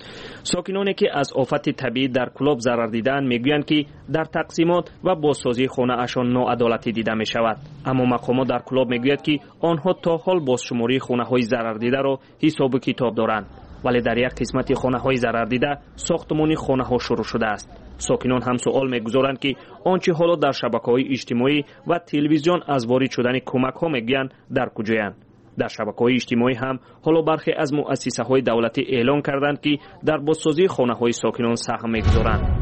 S12: ساکنانی که از آفت طبیعی در کلوب ضرر دیدند میگویند که در تقسیمات و بازسازی خانه اشان ناعدالتی دیده می شود. اما مقامات در کلوب میگوید که آنها تا حال بازشماری خانه های ضرر دیده را حساب و کتاب دارند. ولی در یک قسمت خانه های ضرر دیده ساختمانی خانه ها شروع شده است. ساکنان هم سوال میگذارند که آنچه حالا در شبکه‌های اجتماعی و تلویزیون از وارد شدن کمک ها میگویند در کجایند. در شبکه‌های اجتماعی هم حالا برخی از مؤسسه‌های دولتی اعلان کردند که در بازسازی خانه‌های ساکنان سهم می‌گذارند.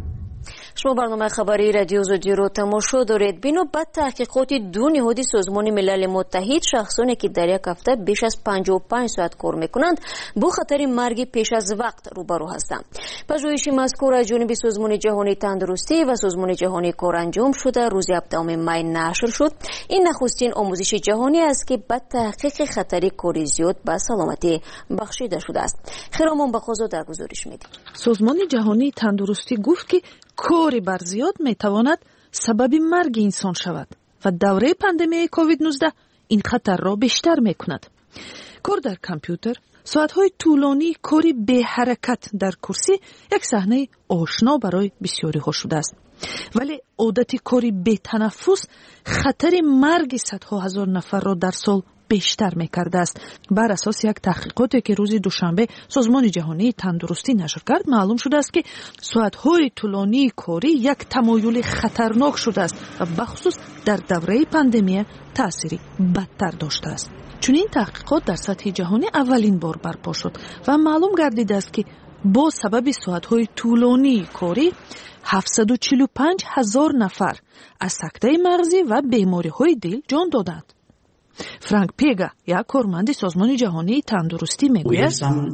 S1: شما برنامه خبری رادیو آزادی رو تماشا دارید. بینو بعد تحقیقات 2 نهاد سازمان ملل متحد شخصانی که در یک هفته بیش از 55 ساعت کار میکنند با خطر مرگ پیش از وقت روبرو هستند. پژوهش مذکور از جانب سازمان جهانی تندرستی و سازمان جهانی کار انجام شده روز 17 می نشر شد. این نخستین آموزش جهانی است که بعد تحقیق خطر کاری زیاد به سلامتی بخشیده شده است. خیرامون بخوزا در گزارش میدیم.
S15: سازمان جهانی تندرستی گفت که کاری بر زیاد میتواند سبب مرگ انسان شود و دوره پاندمی کووید 19 این خطر را بیشتر میکند. کار در کامپیوتر، ساعتهای طولانی کاری به حرکت در کرسی یک صحنه آشنا برای بسیاری ها شده است. ولی عادت کاری به تنفس خطر مرگ صدها هزار نفر را در سال بیشتر میکرده است. بر اساس یک تحقیقاتی که روز دوشنبه سازمان جهانی تندرستی نشر کرد معلوم شده است که ساعتهای طولانی کاری یک تمایل خطرناک شده است و بخصوص در دوره پاندمی تأثیری بدتر داشته است. چون این تحقیقات در سطح جهانی اولین بار برپا شد و معلوم گردیده است که با سبب ساعتهای طولانی کاری 745,000 نفر از سکته مغزی و بیماری‌های دل جان دادند. فرانک پیگا یک کارمند سازمان جهانی تندرستی میگوید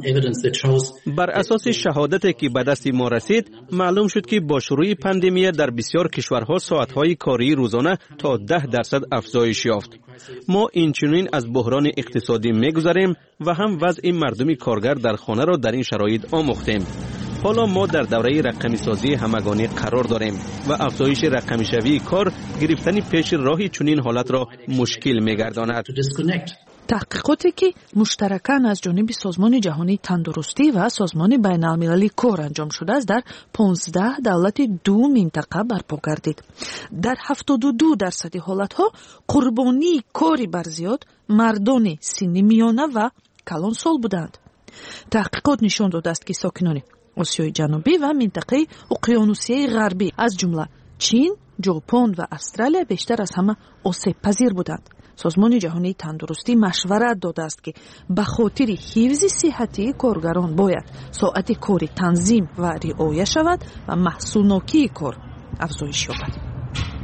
S16: بر اساس شهادتی که به دست ما رسید معلوم شد که با شروع پاندمی در بسیار کشورها ساعتهای کاری روزانه تا 10% افزایش یافت. ما اینچنین از بحران اقتصادی میگذریم و هم وضع مردم کارگر در خانه را در این شرایط آموختیم. حالا ما در دوره رقمی سازی همگانی قرار داریم و افزایش رقمی شوی کار گرفتن پیش راهی چنین حالت را مشکل می‌گرداند.
S15: تحقیقاتی که مشترکاً از جانب سازمان جهانی تندرستی و سازمان بین‌المللی کار انجام شده است در 15 دولت 2 منطقه برپا گردید. در 72% حالتها قربانی کاری بر زیاد مردان سن میانه و کلانسال بودند. تحقیقات نشان داده است که ساکنان آسیای جنوبی و منطقه اقیانوسیه غربی از جمله چین، ژاپن و استرالیا بیشتر از همه آسیب پذیر بودند. سازمان جهانی تندرستی مشورت داده است که به خاطر حفظ صحتی کارگران باید ساعت کاری تنظیم و رعایت شود و محصولناکی کار افزایش یابد.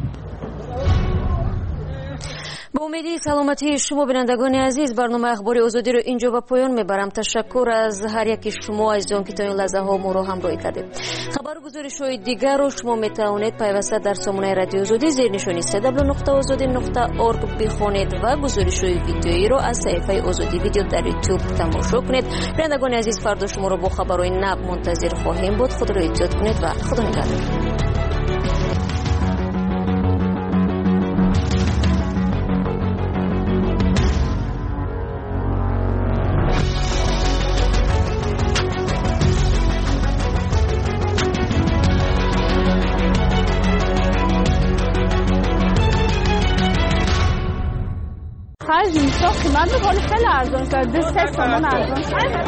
S1: با امید سلامتی شما بینندگان عزیز، برنامه اخبار آزادی رو اینجا به پایان میبرم. تشکر از هر یکی شما عزیزان که تا این لحظه ها ما رو همراهی کردید. خبر گزارش‌های دیگر رو شما میتوانید پیوسته در سامانه رادیو آزادی زیر نشانی www.azadi.org بخوانید و گزارش‌های ویدیویی رو از صفحه آزادی ویدیو در یوتیوب تماشا کنید. بینندگان عزیز، فردا شما رو با خبرهای نو منتظر خواهیم بود. خود را احتیاط کنید و خدا نگهدار.
S24: قیمت رو خیلی ارزان کرده، 3 تومان ارزان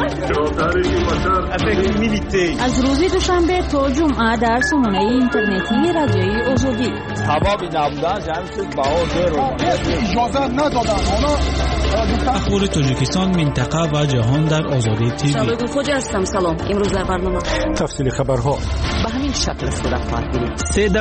S24: از روزی دوشنبه تا جمعه در سامانه اینترنتی رادیوی آزادی.
S2: حبابی نبودن جمعیت بها اجازه ندادن.
S6: اخبار تاجیکستان، منطقه و جهان در آزادی تیوی.
S1: شبگون خوجه هستم. سلام. امروز در برنامه
S6: تفصیل خبرها
S1: به همین شکل صورت خواهد گرفت.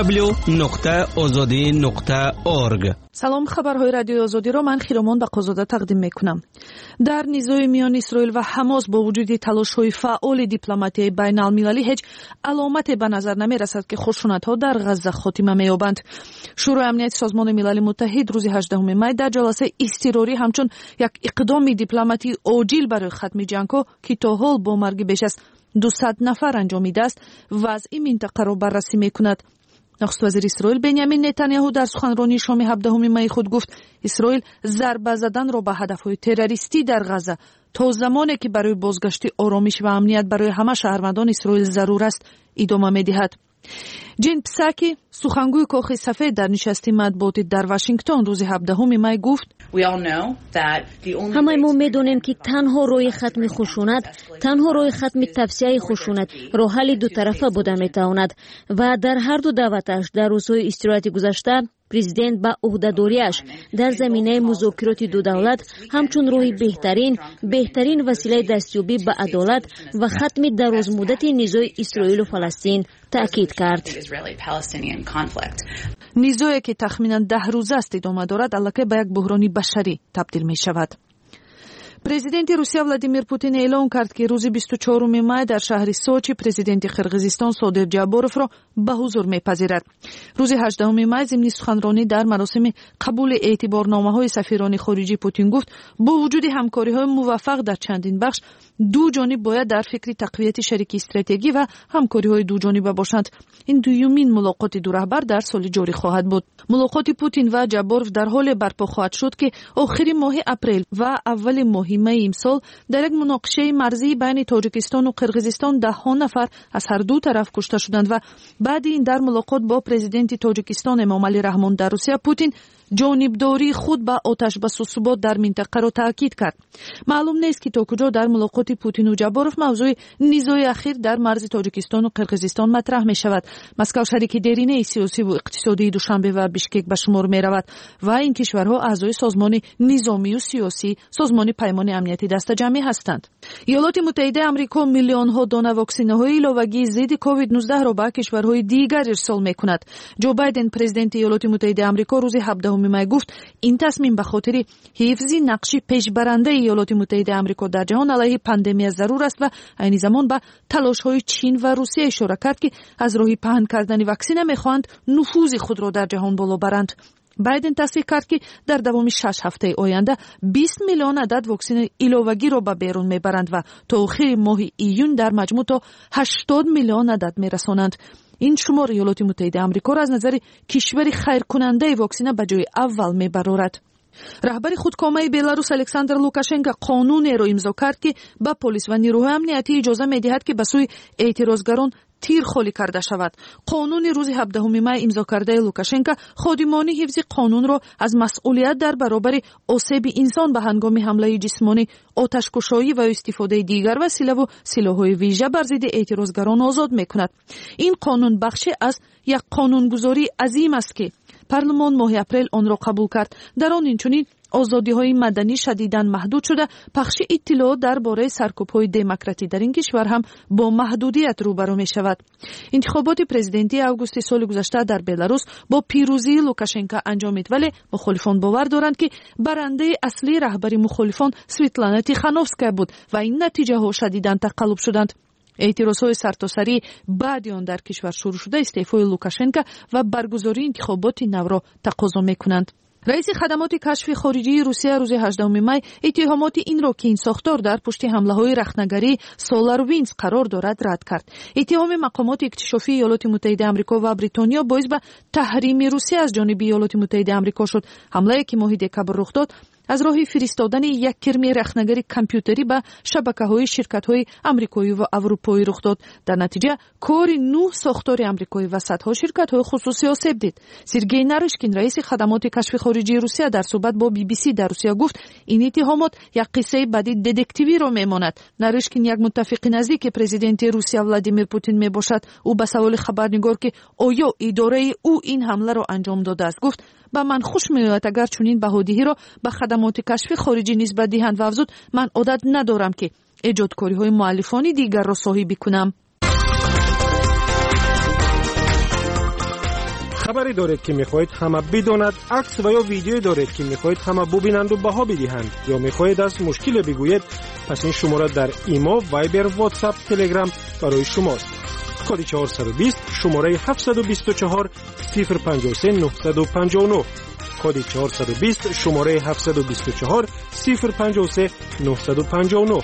S15: www.azadi.org. سلام، خبرهای رادیو آزادی را من خیرامان بقازاده تقدیم میکنم. در نزاع میان اسرائیل و حماس با وجود تلاش‌های فعال دیپلماتی بین‌المللی هیچ علامتی به نظر نمی‌رسد که خشونت‌ها در غزه خاتمه می‌یابند. شورای امنیت سازمان ملل متحد روز 18 می در جلسه اضطراری همچون یک اقدام دیپلماتی عاجل برای ختم جنگ‌ها که تا حال با مرگ بیش از 200 نفر انجامیده است وضع منطقه را بررسی می‌کند. نخست وزیر اسرائیل بنیامین نتانیاهو در سخنرانی شام 17 می خود گفت اسرائیل ضربه زدن را به هدف‌های تروریستی در غزه تا زمانی که برای بازگشت آرامش و امنیت برای همه شهروندان اسرائیل ضرور است ادامه می‌دهد. جین پساکی سخنگوی کاخ سفید در نشست مطبوعاتی در واشنگتن روز 17 می گفت
S1: همه ما میدونیم که تنها روی ختم خشونت، تنها روی ختم توسعه خشونت راه حل دو طرفه بوده میتواند و در هر دو دعوتش در روزهای استراحت گذشته پرزیدنت با عهده‌داریش در زمینه مذاکرات دو دولت همچون روی بهترین وسیله دستیابی به عدالت و ختم درازمدت نزاع اسرائیل و فلسطین تأکید کرد.
S15: نزاعی که تخمینا 10 روز است ادامه دارد البته به یک بحران بشری تبدیل می شود. پرزیدنت روسیه ولادیمیر پوتین اعلام کرد که روز 24 می در شهر سوچی پرزیدنت قرقیزستان صادر جابروف را به حضور میپذیرد. روز 18 می ضمن سخنرانی در مراسم قبول اعتبارنامه‌های سفیران خارجی پوتین گفت با وجود همکاری‌های موفق در چندین بخش دو جانب باید در فکر تقویت شریک استراتژی و همکاری‌های دو جانبه باشند. این دومین ملاقات دو رهبر در سال جاری خواهد بود. ملاقات پوتین و جابروف در حال برپا خواهد شد که آخر ماه اپریل و اول ماه می امسال در یک مناقشه مرزی بین تاجیکستان و قرقیزستان 10 نفر از هر دو طرف کشته شدند و بعد این در ملاقات با پرزیدنت تاجیکستان امامعلی رحمان در روسیه پوتین جانبداری خود با آتش بس و ثبات در منطقه را تاکید کرد. معلوم نیست که تا کجا در ملاقات پوتین و جابروف موضوع نزاع اخیر در مرز تاجیکستان و قرقیزستان مطرح می شود. مسکو شریک دیرینه سیاسی و اقتصادی دوشنبه و بیشکک به شمار می رود و این کشورها اعضای سازمان نظامی و سیاسی سازمان پیمان امنیتی دست جمعی هستند. ایالات متحده آمریکا میلیون ها دانه واکسین‌های علاوه‌ای ضد کووید 19 را به کشورهای دیگر ارسال می کند. جو بایدن پرزیدنت ایالات متحده آمریکا روز 17 می گفت این تصمیم به خاطر حفظ نقش پیشبرنده ایالات متحده آمریکا در جهان علیه پاندمی ضرور است و عین زمان به تلاش‌های چین و روسیه اشاره کرد که از راه پهن کردن واکسن می‌خواهند نفوذ خود را در جهان بالا برند. بایدن تصریح کرد که در دوام 6 هفته آینده 20 میلیون عدد واکسن علاوه‌ای را به بیرون میبرند و تا آخر ماه ایون در مجموع تا 80 میلیون عدد میرسانند. این شمار ایالات متحده آمریکا را از نظر کشور خیرکننده واکسن به جای اول میبرد. раҳбари худкомаи беларус Александр Лукашенко қонунеро имзо кард ки ба полис ва нирӯҳои амниятӣ иҷоза медиҳад ки ба сӯи эътирозгарон тир холӣ карда шавад. қонуни рӯзи 17 май имзо кардаи Лукашенко ходимони ҳифзи қонунро аз масъулият дар баробари осеби инсон ба ҳангоми ҳамлаи ҷисмонӣ, оташкушоӣ ва истифодаи дигар василаву силоҳҳои вижа бар зидди эътирозгарон озод мекунад. ин қонун бахше аз як қонунгузории азим аст ки парлумон моҳи апрел онро қабул кард. дар он инчунин озодиҳои маданӣ шадидан маҳдуд шуда, пахши иттилоот дар бораи саркӯбҳои демократӣ дар ин кишвар ҳам бо маҳдудият рӯбарӯ мешавад. интихоботи президентии августи соли гузашта дар Беларус бо пирӯзии Лукашенко анҷомид, вале мухолифон бовар доранд ки барандаи аслии раҳбари мухолифон Светлана Тихановская буд ва ин натиҷаҳо шадидан тақаллуб шуданд. эътирозҳои сартосарӣ баъди он дар кишвар шурӯъ шуда истеъфои Лукашенко ва баргузории интихоботи навро тақозо мекунанд. раиси хадамоти кашфи хориҷии Русия рӯзи 18 май иттиҳомоти инро ки ин сохтор дар пушти ҳамлаҳои рахнагарии SolarWinds қарор дорад рад кард. иттиҳоми мақомоти иктишофии Иёлоти Муттаҳидаи Амрико ва Бритониё боис ба таҳрими Русия аз ҷониби Иёлоти Муттаҳидаи Амрико шуд. ҳамлае ки моҳи декабр рух дод аз роҳи фиристодани як кирми рахнагари компютерӣ ба шабакаҳои ширкатҳои амрикоӣ ва аврупоӣ рух дод. дар натиҷа кори 9 сохтори амрикоӣ ва садҳо ширкатҳои хусусӣ осеб дид. Сергей Нарышкин, раиси хадамоти кашфи хориҷии Русия, дар суҳбат бо BBC дар Русия гуфт, ин иттиҳомот як қиссаи баъди детективиро мемонад. Нарышкин як муттафиқи наздики президенти Русия Владимир Путин мебошад. ӯ ба саволи хабарнигор ки оё идораи ӯ ин ҳамларо анҷом додааст гуфт, ба ман хуш меояд агар чунин баҳодиҳиро ба хадамоти кашфи хориҷӣ нисбат диҳанд ва афзуд, ман одат надорам ки эҷодкориҳои муаллифони дигарро соҳибӣ кунам.
S7: хабаре доред ки мехоҳед ҳама бидонад, акс ва ё видеое доред ки мехоҳед ҳама бубинанду баҳо бидиҳанд ё мехоҳед аз мушкиле бигӯед, пас ин шумора дар имо, вайбер, ватсап, телеграм барои шумост. коди 420 шумораи 724 053 959, коди 420 шумораи 724 053 959.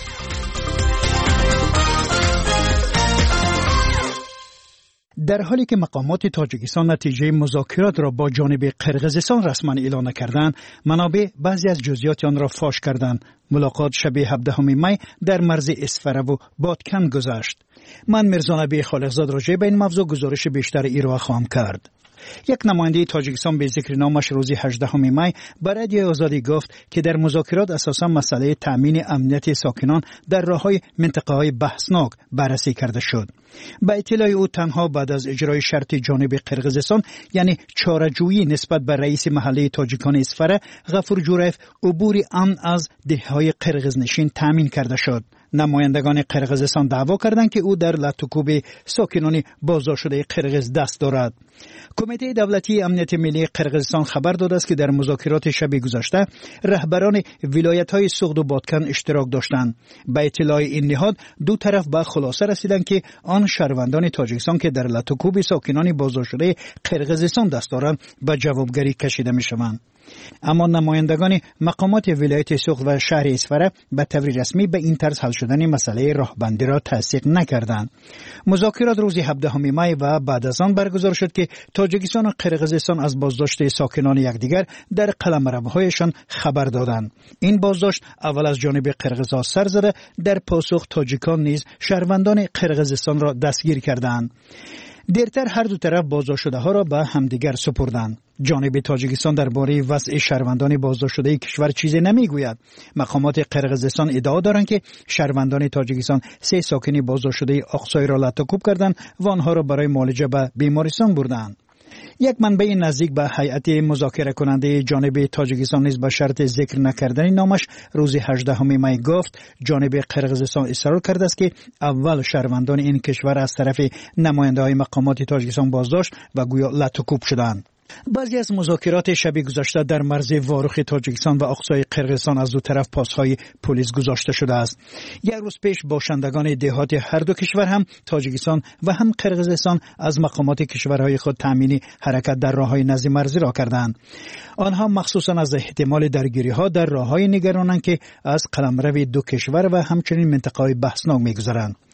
S9: در حالی که مقامات تاجیکستان نتیجه مذاکرات را با جانب قرقیزستان رسما اعلام کردند، منابع بعضی از جزئیات آن را فاش کردند. ملاقات شب 17 می در مرز اسفره و بادکن گذشت. من میرزا نبی خالقزاد راجع به این موضوع گزارش بیشتر ارائه خواهم کرد. یک نماینده تاجیکستان به ذکر نامش روز 18 می به رادیو آزادی گفت که در مذاکرات اساسا مسئله تامین امنیت ساکنان در راههای منطقه‌های بحثناک بررسی کرده شد. با اطلاع او تنها بعد از اجرای شرط جانب قرقیزستان یعنی چاره‌جویی نسبت به رئیس محله تاجیکان اسفره غفور جوریف عبور امن از دهه‌های قرقیزنشین تامین کرده شد. نمایندگان قرقیزستان دعوا کردند که او در لطوکوب ساکنان بازداشت شده قرقیز دست دارد. کمیته دولتی امنیت ملی قرقیزستان خبر داده است که در مذاکرات شب گذشته رهبران ولایت‌های سغد و بادکن اشتراک داشتند. به اطلاع این نهاد دو طرف به خلاصه رسیدند که آن شهروندان تاجیکستان که در لطوکوب ساکنان بازداشت شده قرقیزستان دست دارند به جوابگری کشیده می‌شوند. اما نمایندگان مقامات ولایت سغد و شهر اسفره به طور رسمی به این طرز حل شدن مسئله راهبندی را تصدیق نکردند. مذاکرات روز 17 می و بعد از آن برگزار شد که تاجیکستان و قرقیزستان از بازداشت ساکنان یکدیگر در قلمروهایشان خبر دادند. این بازداشت اول از جانب قرقیزها سر زده، در پاسخ تاجیکان نیز شهروندان قرقیزستان را دستگیر کردند. دیرتر هر دو طرف بازداشت شده ها را به همدیگر سپردند. جانب تاجیکستان درباره وضع شهروندان بازداشت شده کشور چیزی نمیگوید. مقامات قرقیزستان ادعا دارند که شهروندان تاجیکستان 3 ساکن بازداشت شده آقسای را لطوکوب کردند و آنها را برای معالجه به بیمارستان بردند. یک منبع نزدیک به هیئت مذاکره کننده جانب تاجیکستان نیز به شرط ذکر نکردن نامش روز 18 می گفت جانب قرقیزستان اصرار کرده است که اول شهروندان این کشور از طرف نماینده‌های مقامات تاجیکستان بازداشت و گویا لطوکوب شدند. بعضی از مذاکرات شب گذشته در مرز واروخ تاجیکستان و اقصای قرقیزستان از دو طرف پاسهای پلیس گذاشته شده است. یک روز پیش باشندگان دهات هر دو کشور هم تاجیکستان و هم قرقیزستان از مقامات کشورهای خود تامین حرکت در راههای نزد مرزی را کردند. آنها مخصوصا از احتمال درگیری‌ها در راههای نگرانند که از قلمرو دو کشور و همچنین منطقه‌های بحثناک می‌گذرند.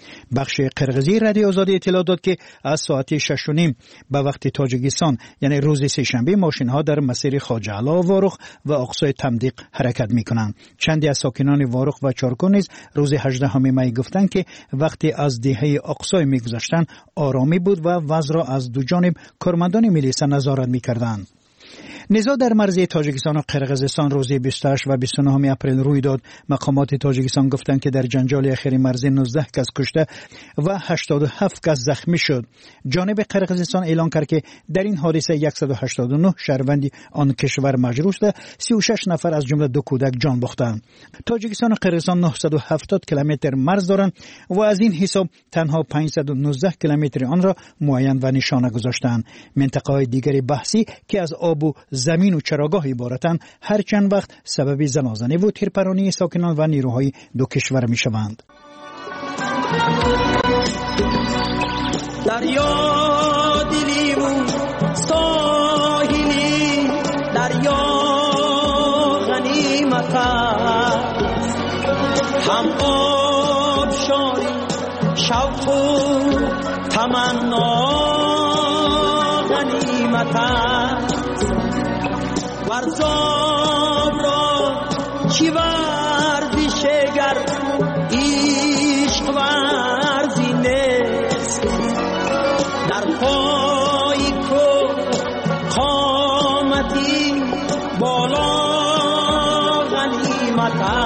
S9: بخش قرغیزی رادیو آزادی اطلاع داد که از ساعت 6:30 به وقت تاجیکستان یعنی روز سه‌شنبه ماشین ها در مسیر خواجه‌علا وارخ و اقصای تمدیق حرکت میکنند. چندی از ساکنان وارخ و چارکو نیز روز 18 می گفتند که وقتی از دهه اقصای میگذشتند آرامی بود و وضع را از دو جانب کارمندان میلیسا نظارت میکردند. نزاع در مرزی تاجیکستان و قرغیزستان روز 28 و 29 اپریل روی داد. مقامات تاجیکستان گفتند که در جنجال اخیر مرزی 19 کس کشته و 87 کس زخمی شد. جانب قرغیزستان اعلان کرد که در این حادثه 189 شهروند آن کشور مجروح شده، 36 نفر از جمله 2 کودک جان باختند. تاجیکستان و قرغیزستان 970 کیلومتر مرز دارند و از این حساب تنها 519 کیلومتر آن را معین و نشانه گذاشتند. منطقه‌های دیگری بحثی که از آب و زمین و چراگاه عبارتند هر چند وقت سبب زنازنه و تیرپرانی ساکنان و نیروهای دو کشور می شوند.
S4: دریا دلی و ساحلی دریا غنیمت هم آب شاری شوق و تمنا غنیمت ورزاب را چی ورزشگر عشق ورزی نیست در پای کو قامتی بالا غنیمت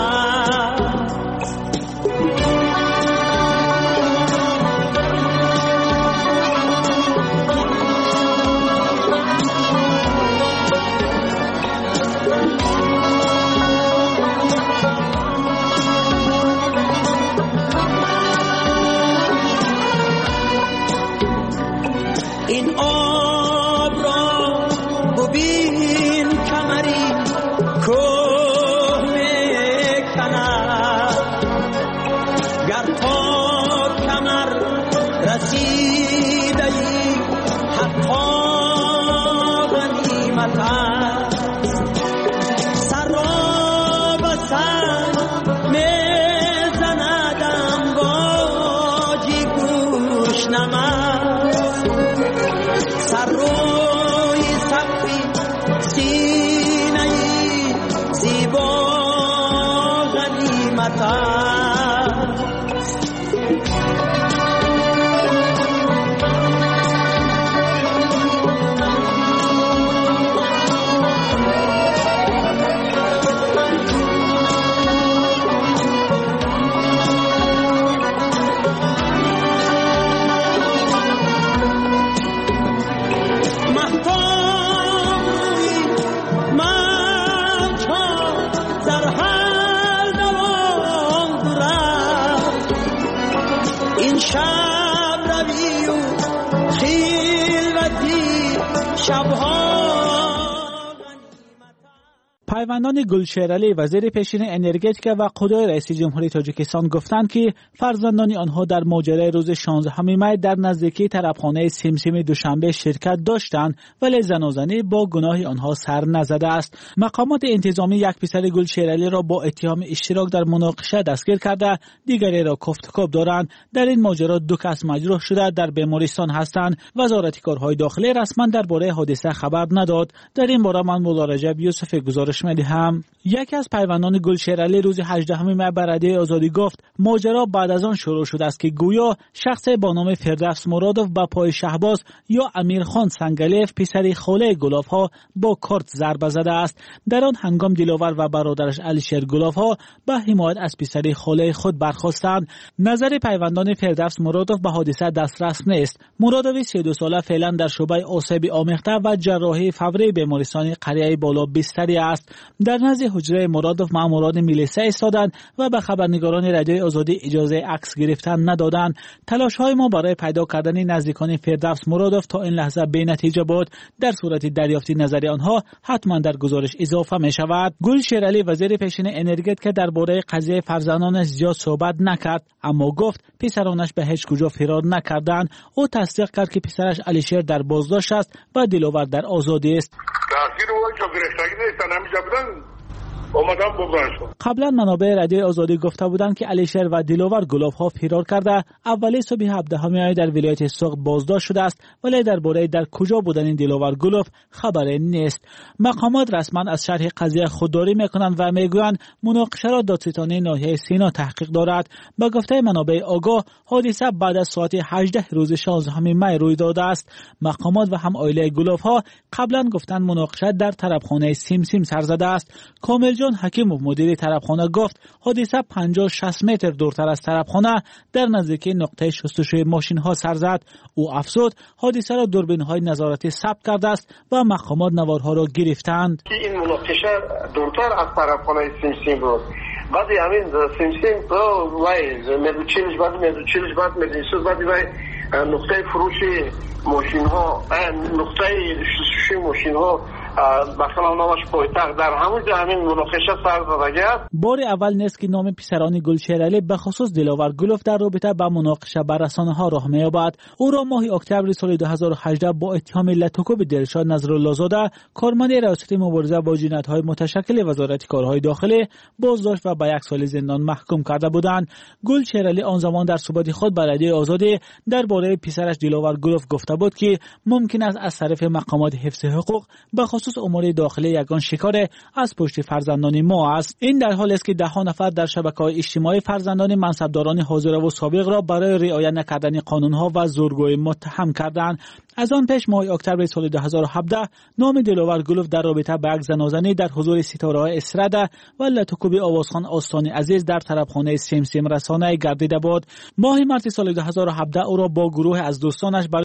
S6: پیوندان گلشیرعلی وزیر پیشین انرژتیک و قدای رئیس جمهوری تاجیکستان گفتند که فرزندان آنها در ماجرای روز 16 می در نزدیکی طرفخانه سمسم دوشنبه شرکت داشتند ولی زنازنی با گناه آنها سر نزده است. مقامات انتظامی یک پسر گلشیرعلی را با اتهام اشتراک در مناقشه دستگیر کرده، دیگری را کوفتکوب دارند. در این ماجرا 2 کس مجروح شده در بیمارستان هستند. وزارت کارهای داخلی رسما درباره حادثه خبر نداد. در این باره من مولا رجب یوسف گزارش می‌دهم. یکی از پیوندان گلشیرعلی روز 18 می به رادیو آزادی گفت ماجرا بعد از آن شروع شده است که گویا شخصی با نام فردوس مرادوف به پای شهباز یا امیرخان سنگلیف پسر خاله گلاف‌ها با کارت ضربه زده است. در آن هنگام دلاور و برادرش علیشیر گلاف‌ها به حمایت از پسر خاله خود برخاستند. نظر پیوندان فردوس مرادوف به حادثه دسترس نیست. مرادوف 32 ساله فعلا در شعبه آسیب آمیخته و جراحی فوری بیمارستان قریه بالا بستری است. در نزد حجره مرادوف ماموران میلیسا ایستادند و به خبرنگاران رادیو آزادی اجازه عکس گرفتن ندادند. تلاش‌های ما برای پیدا کردن نزدیکان فردوس مرادوف تا این لحظه بی نتیجه بود. در صورت دریافت نظر آنها حتما در گزارش اضافه می شود. گلشیرعلی وزیر پیشین انرژتیک درباره قضیه فرزندانش زیاد صحبت نکرد، اما گفت پسرانش به هیچ کجا فرار نکردند. او تصدیق کرد که پسرش علیشیر در بازداشت است و دلاور در آزادی است.
S10: تاثیر او که گرفتگی نیستن همینجا بودن اومدم ببرنشون.
S6: قبلا منابع رادیو آزادی گفته بودند که علیشیر و دلاور گلوف‌ها فرار کرده اولی صبح 17 می در ولایت سوق بازداشت شده است، ولی درباره در کجا بودن این دلاور گلوف خبری نیست. مقامات رسما از شرح قضیه خودداری میکنند و میگویند مناقشه را دادستانی ناحیه سینا تحقیق دارد. با گفته منابع آگاه حادثه بعد از ساعت 18 روز 16 می روی داده است. مقامات و هم عائله گلوف‌ها قبلا گفتند مناقشه در طربخانه سیمسیم سر زده است. کامل جان حکیم مدیر طربخانه گفت حادثه 50-60 متر دورتر از طربخانه در نزدیکی نقطه شستشوی ماشین ها سر زد. او افزود حادثه را دوربین های نظارتی ثبت کرده است و مقامات نوارها را گرفتند.
S8: این مناقشه دورتر از طربخانه سیمسیم بود. بعد همین سیمسیم تو وای مدوچیلش بعد مدرسه بعد وای نقطه فروش ماشین ها نقطه شستشوی ماشین ها در همین مناقشه سر زده است.
S6: بار اول نیست که نام پسران گلشیرالی به خصوص دلاور گلوف در رابطه با مناقشه بر رسانه‌ها راه می‌یابد. او را ماه اکتبر سال 2018 با اتهام لطوکوب دلشاد نظرالله زاده کارمند ریاست مبارزه با جنایت‌های متشکل وزارت کارهای داخلی بازداشت و به 1 سال زندان محکوم کرده بودند. گلشیرالی آن زمان در صحبت خود با رادیو آزادی درباره پسرش دلاور گلوف گفته بود که ممکن است از طرف مقامات حفظ حقوق به خصوص امور داخلی یگان شکار از پشت فرزندان ما است. این در حالی است که 10 نفر در شبکه‌های اجتماعی فرزندان منصبداران حاضر و سابق را برای رعایت نکردن قانون‌ها و زورگویی متهم کردند. از آن پیش ماه اکتبر سال 2017 نام دلاور گلوف در رابطه با یک زنازنی در حضور ستاره‌های اسرده و لطوکوب آوازخان آستان عزیز در طربخانه سیمسیم رسانه گردیده بود. ماه مارس سال 2017 او را با گروه از دوستانش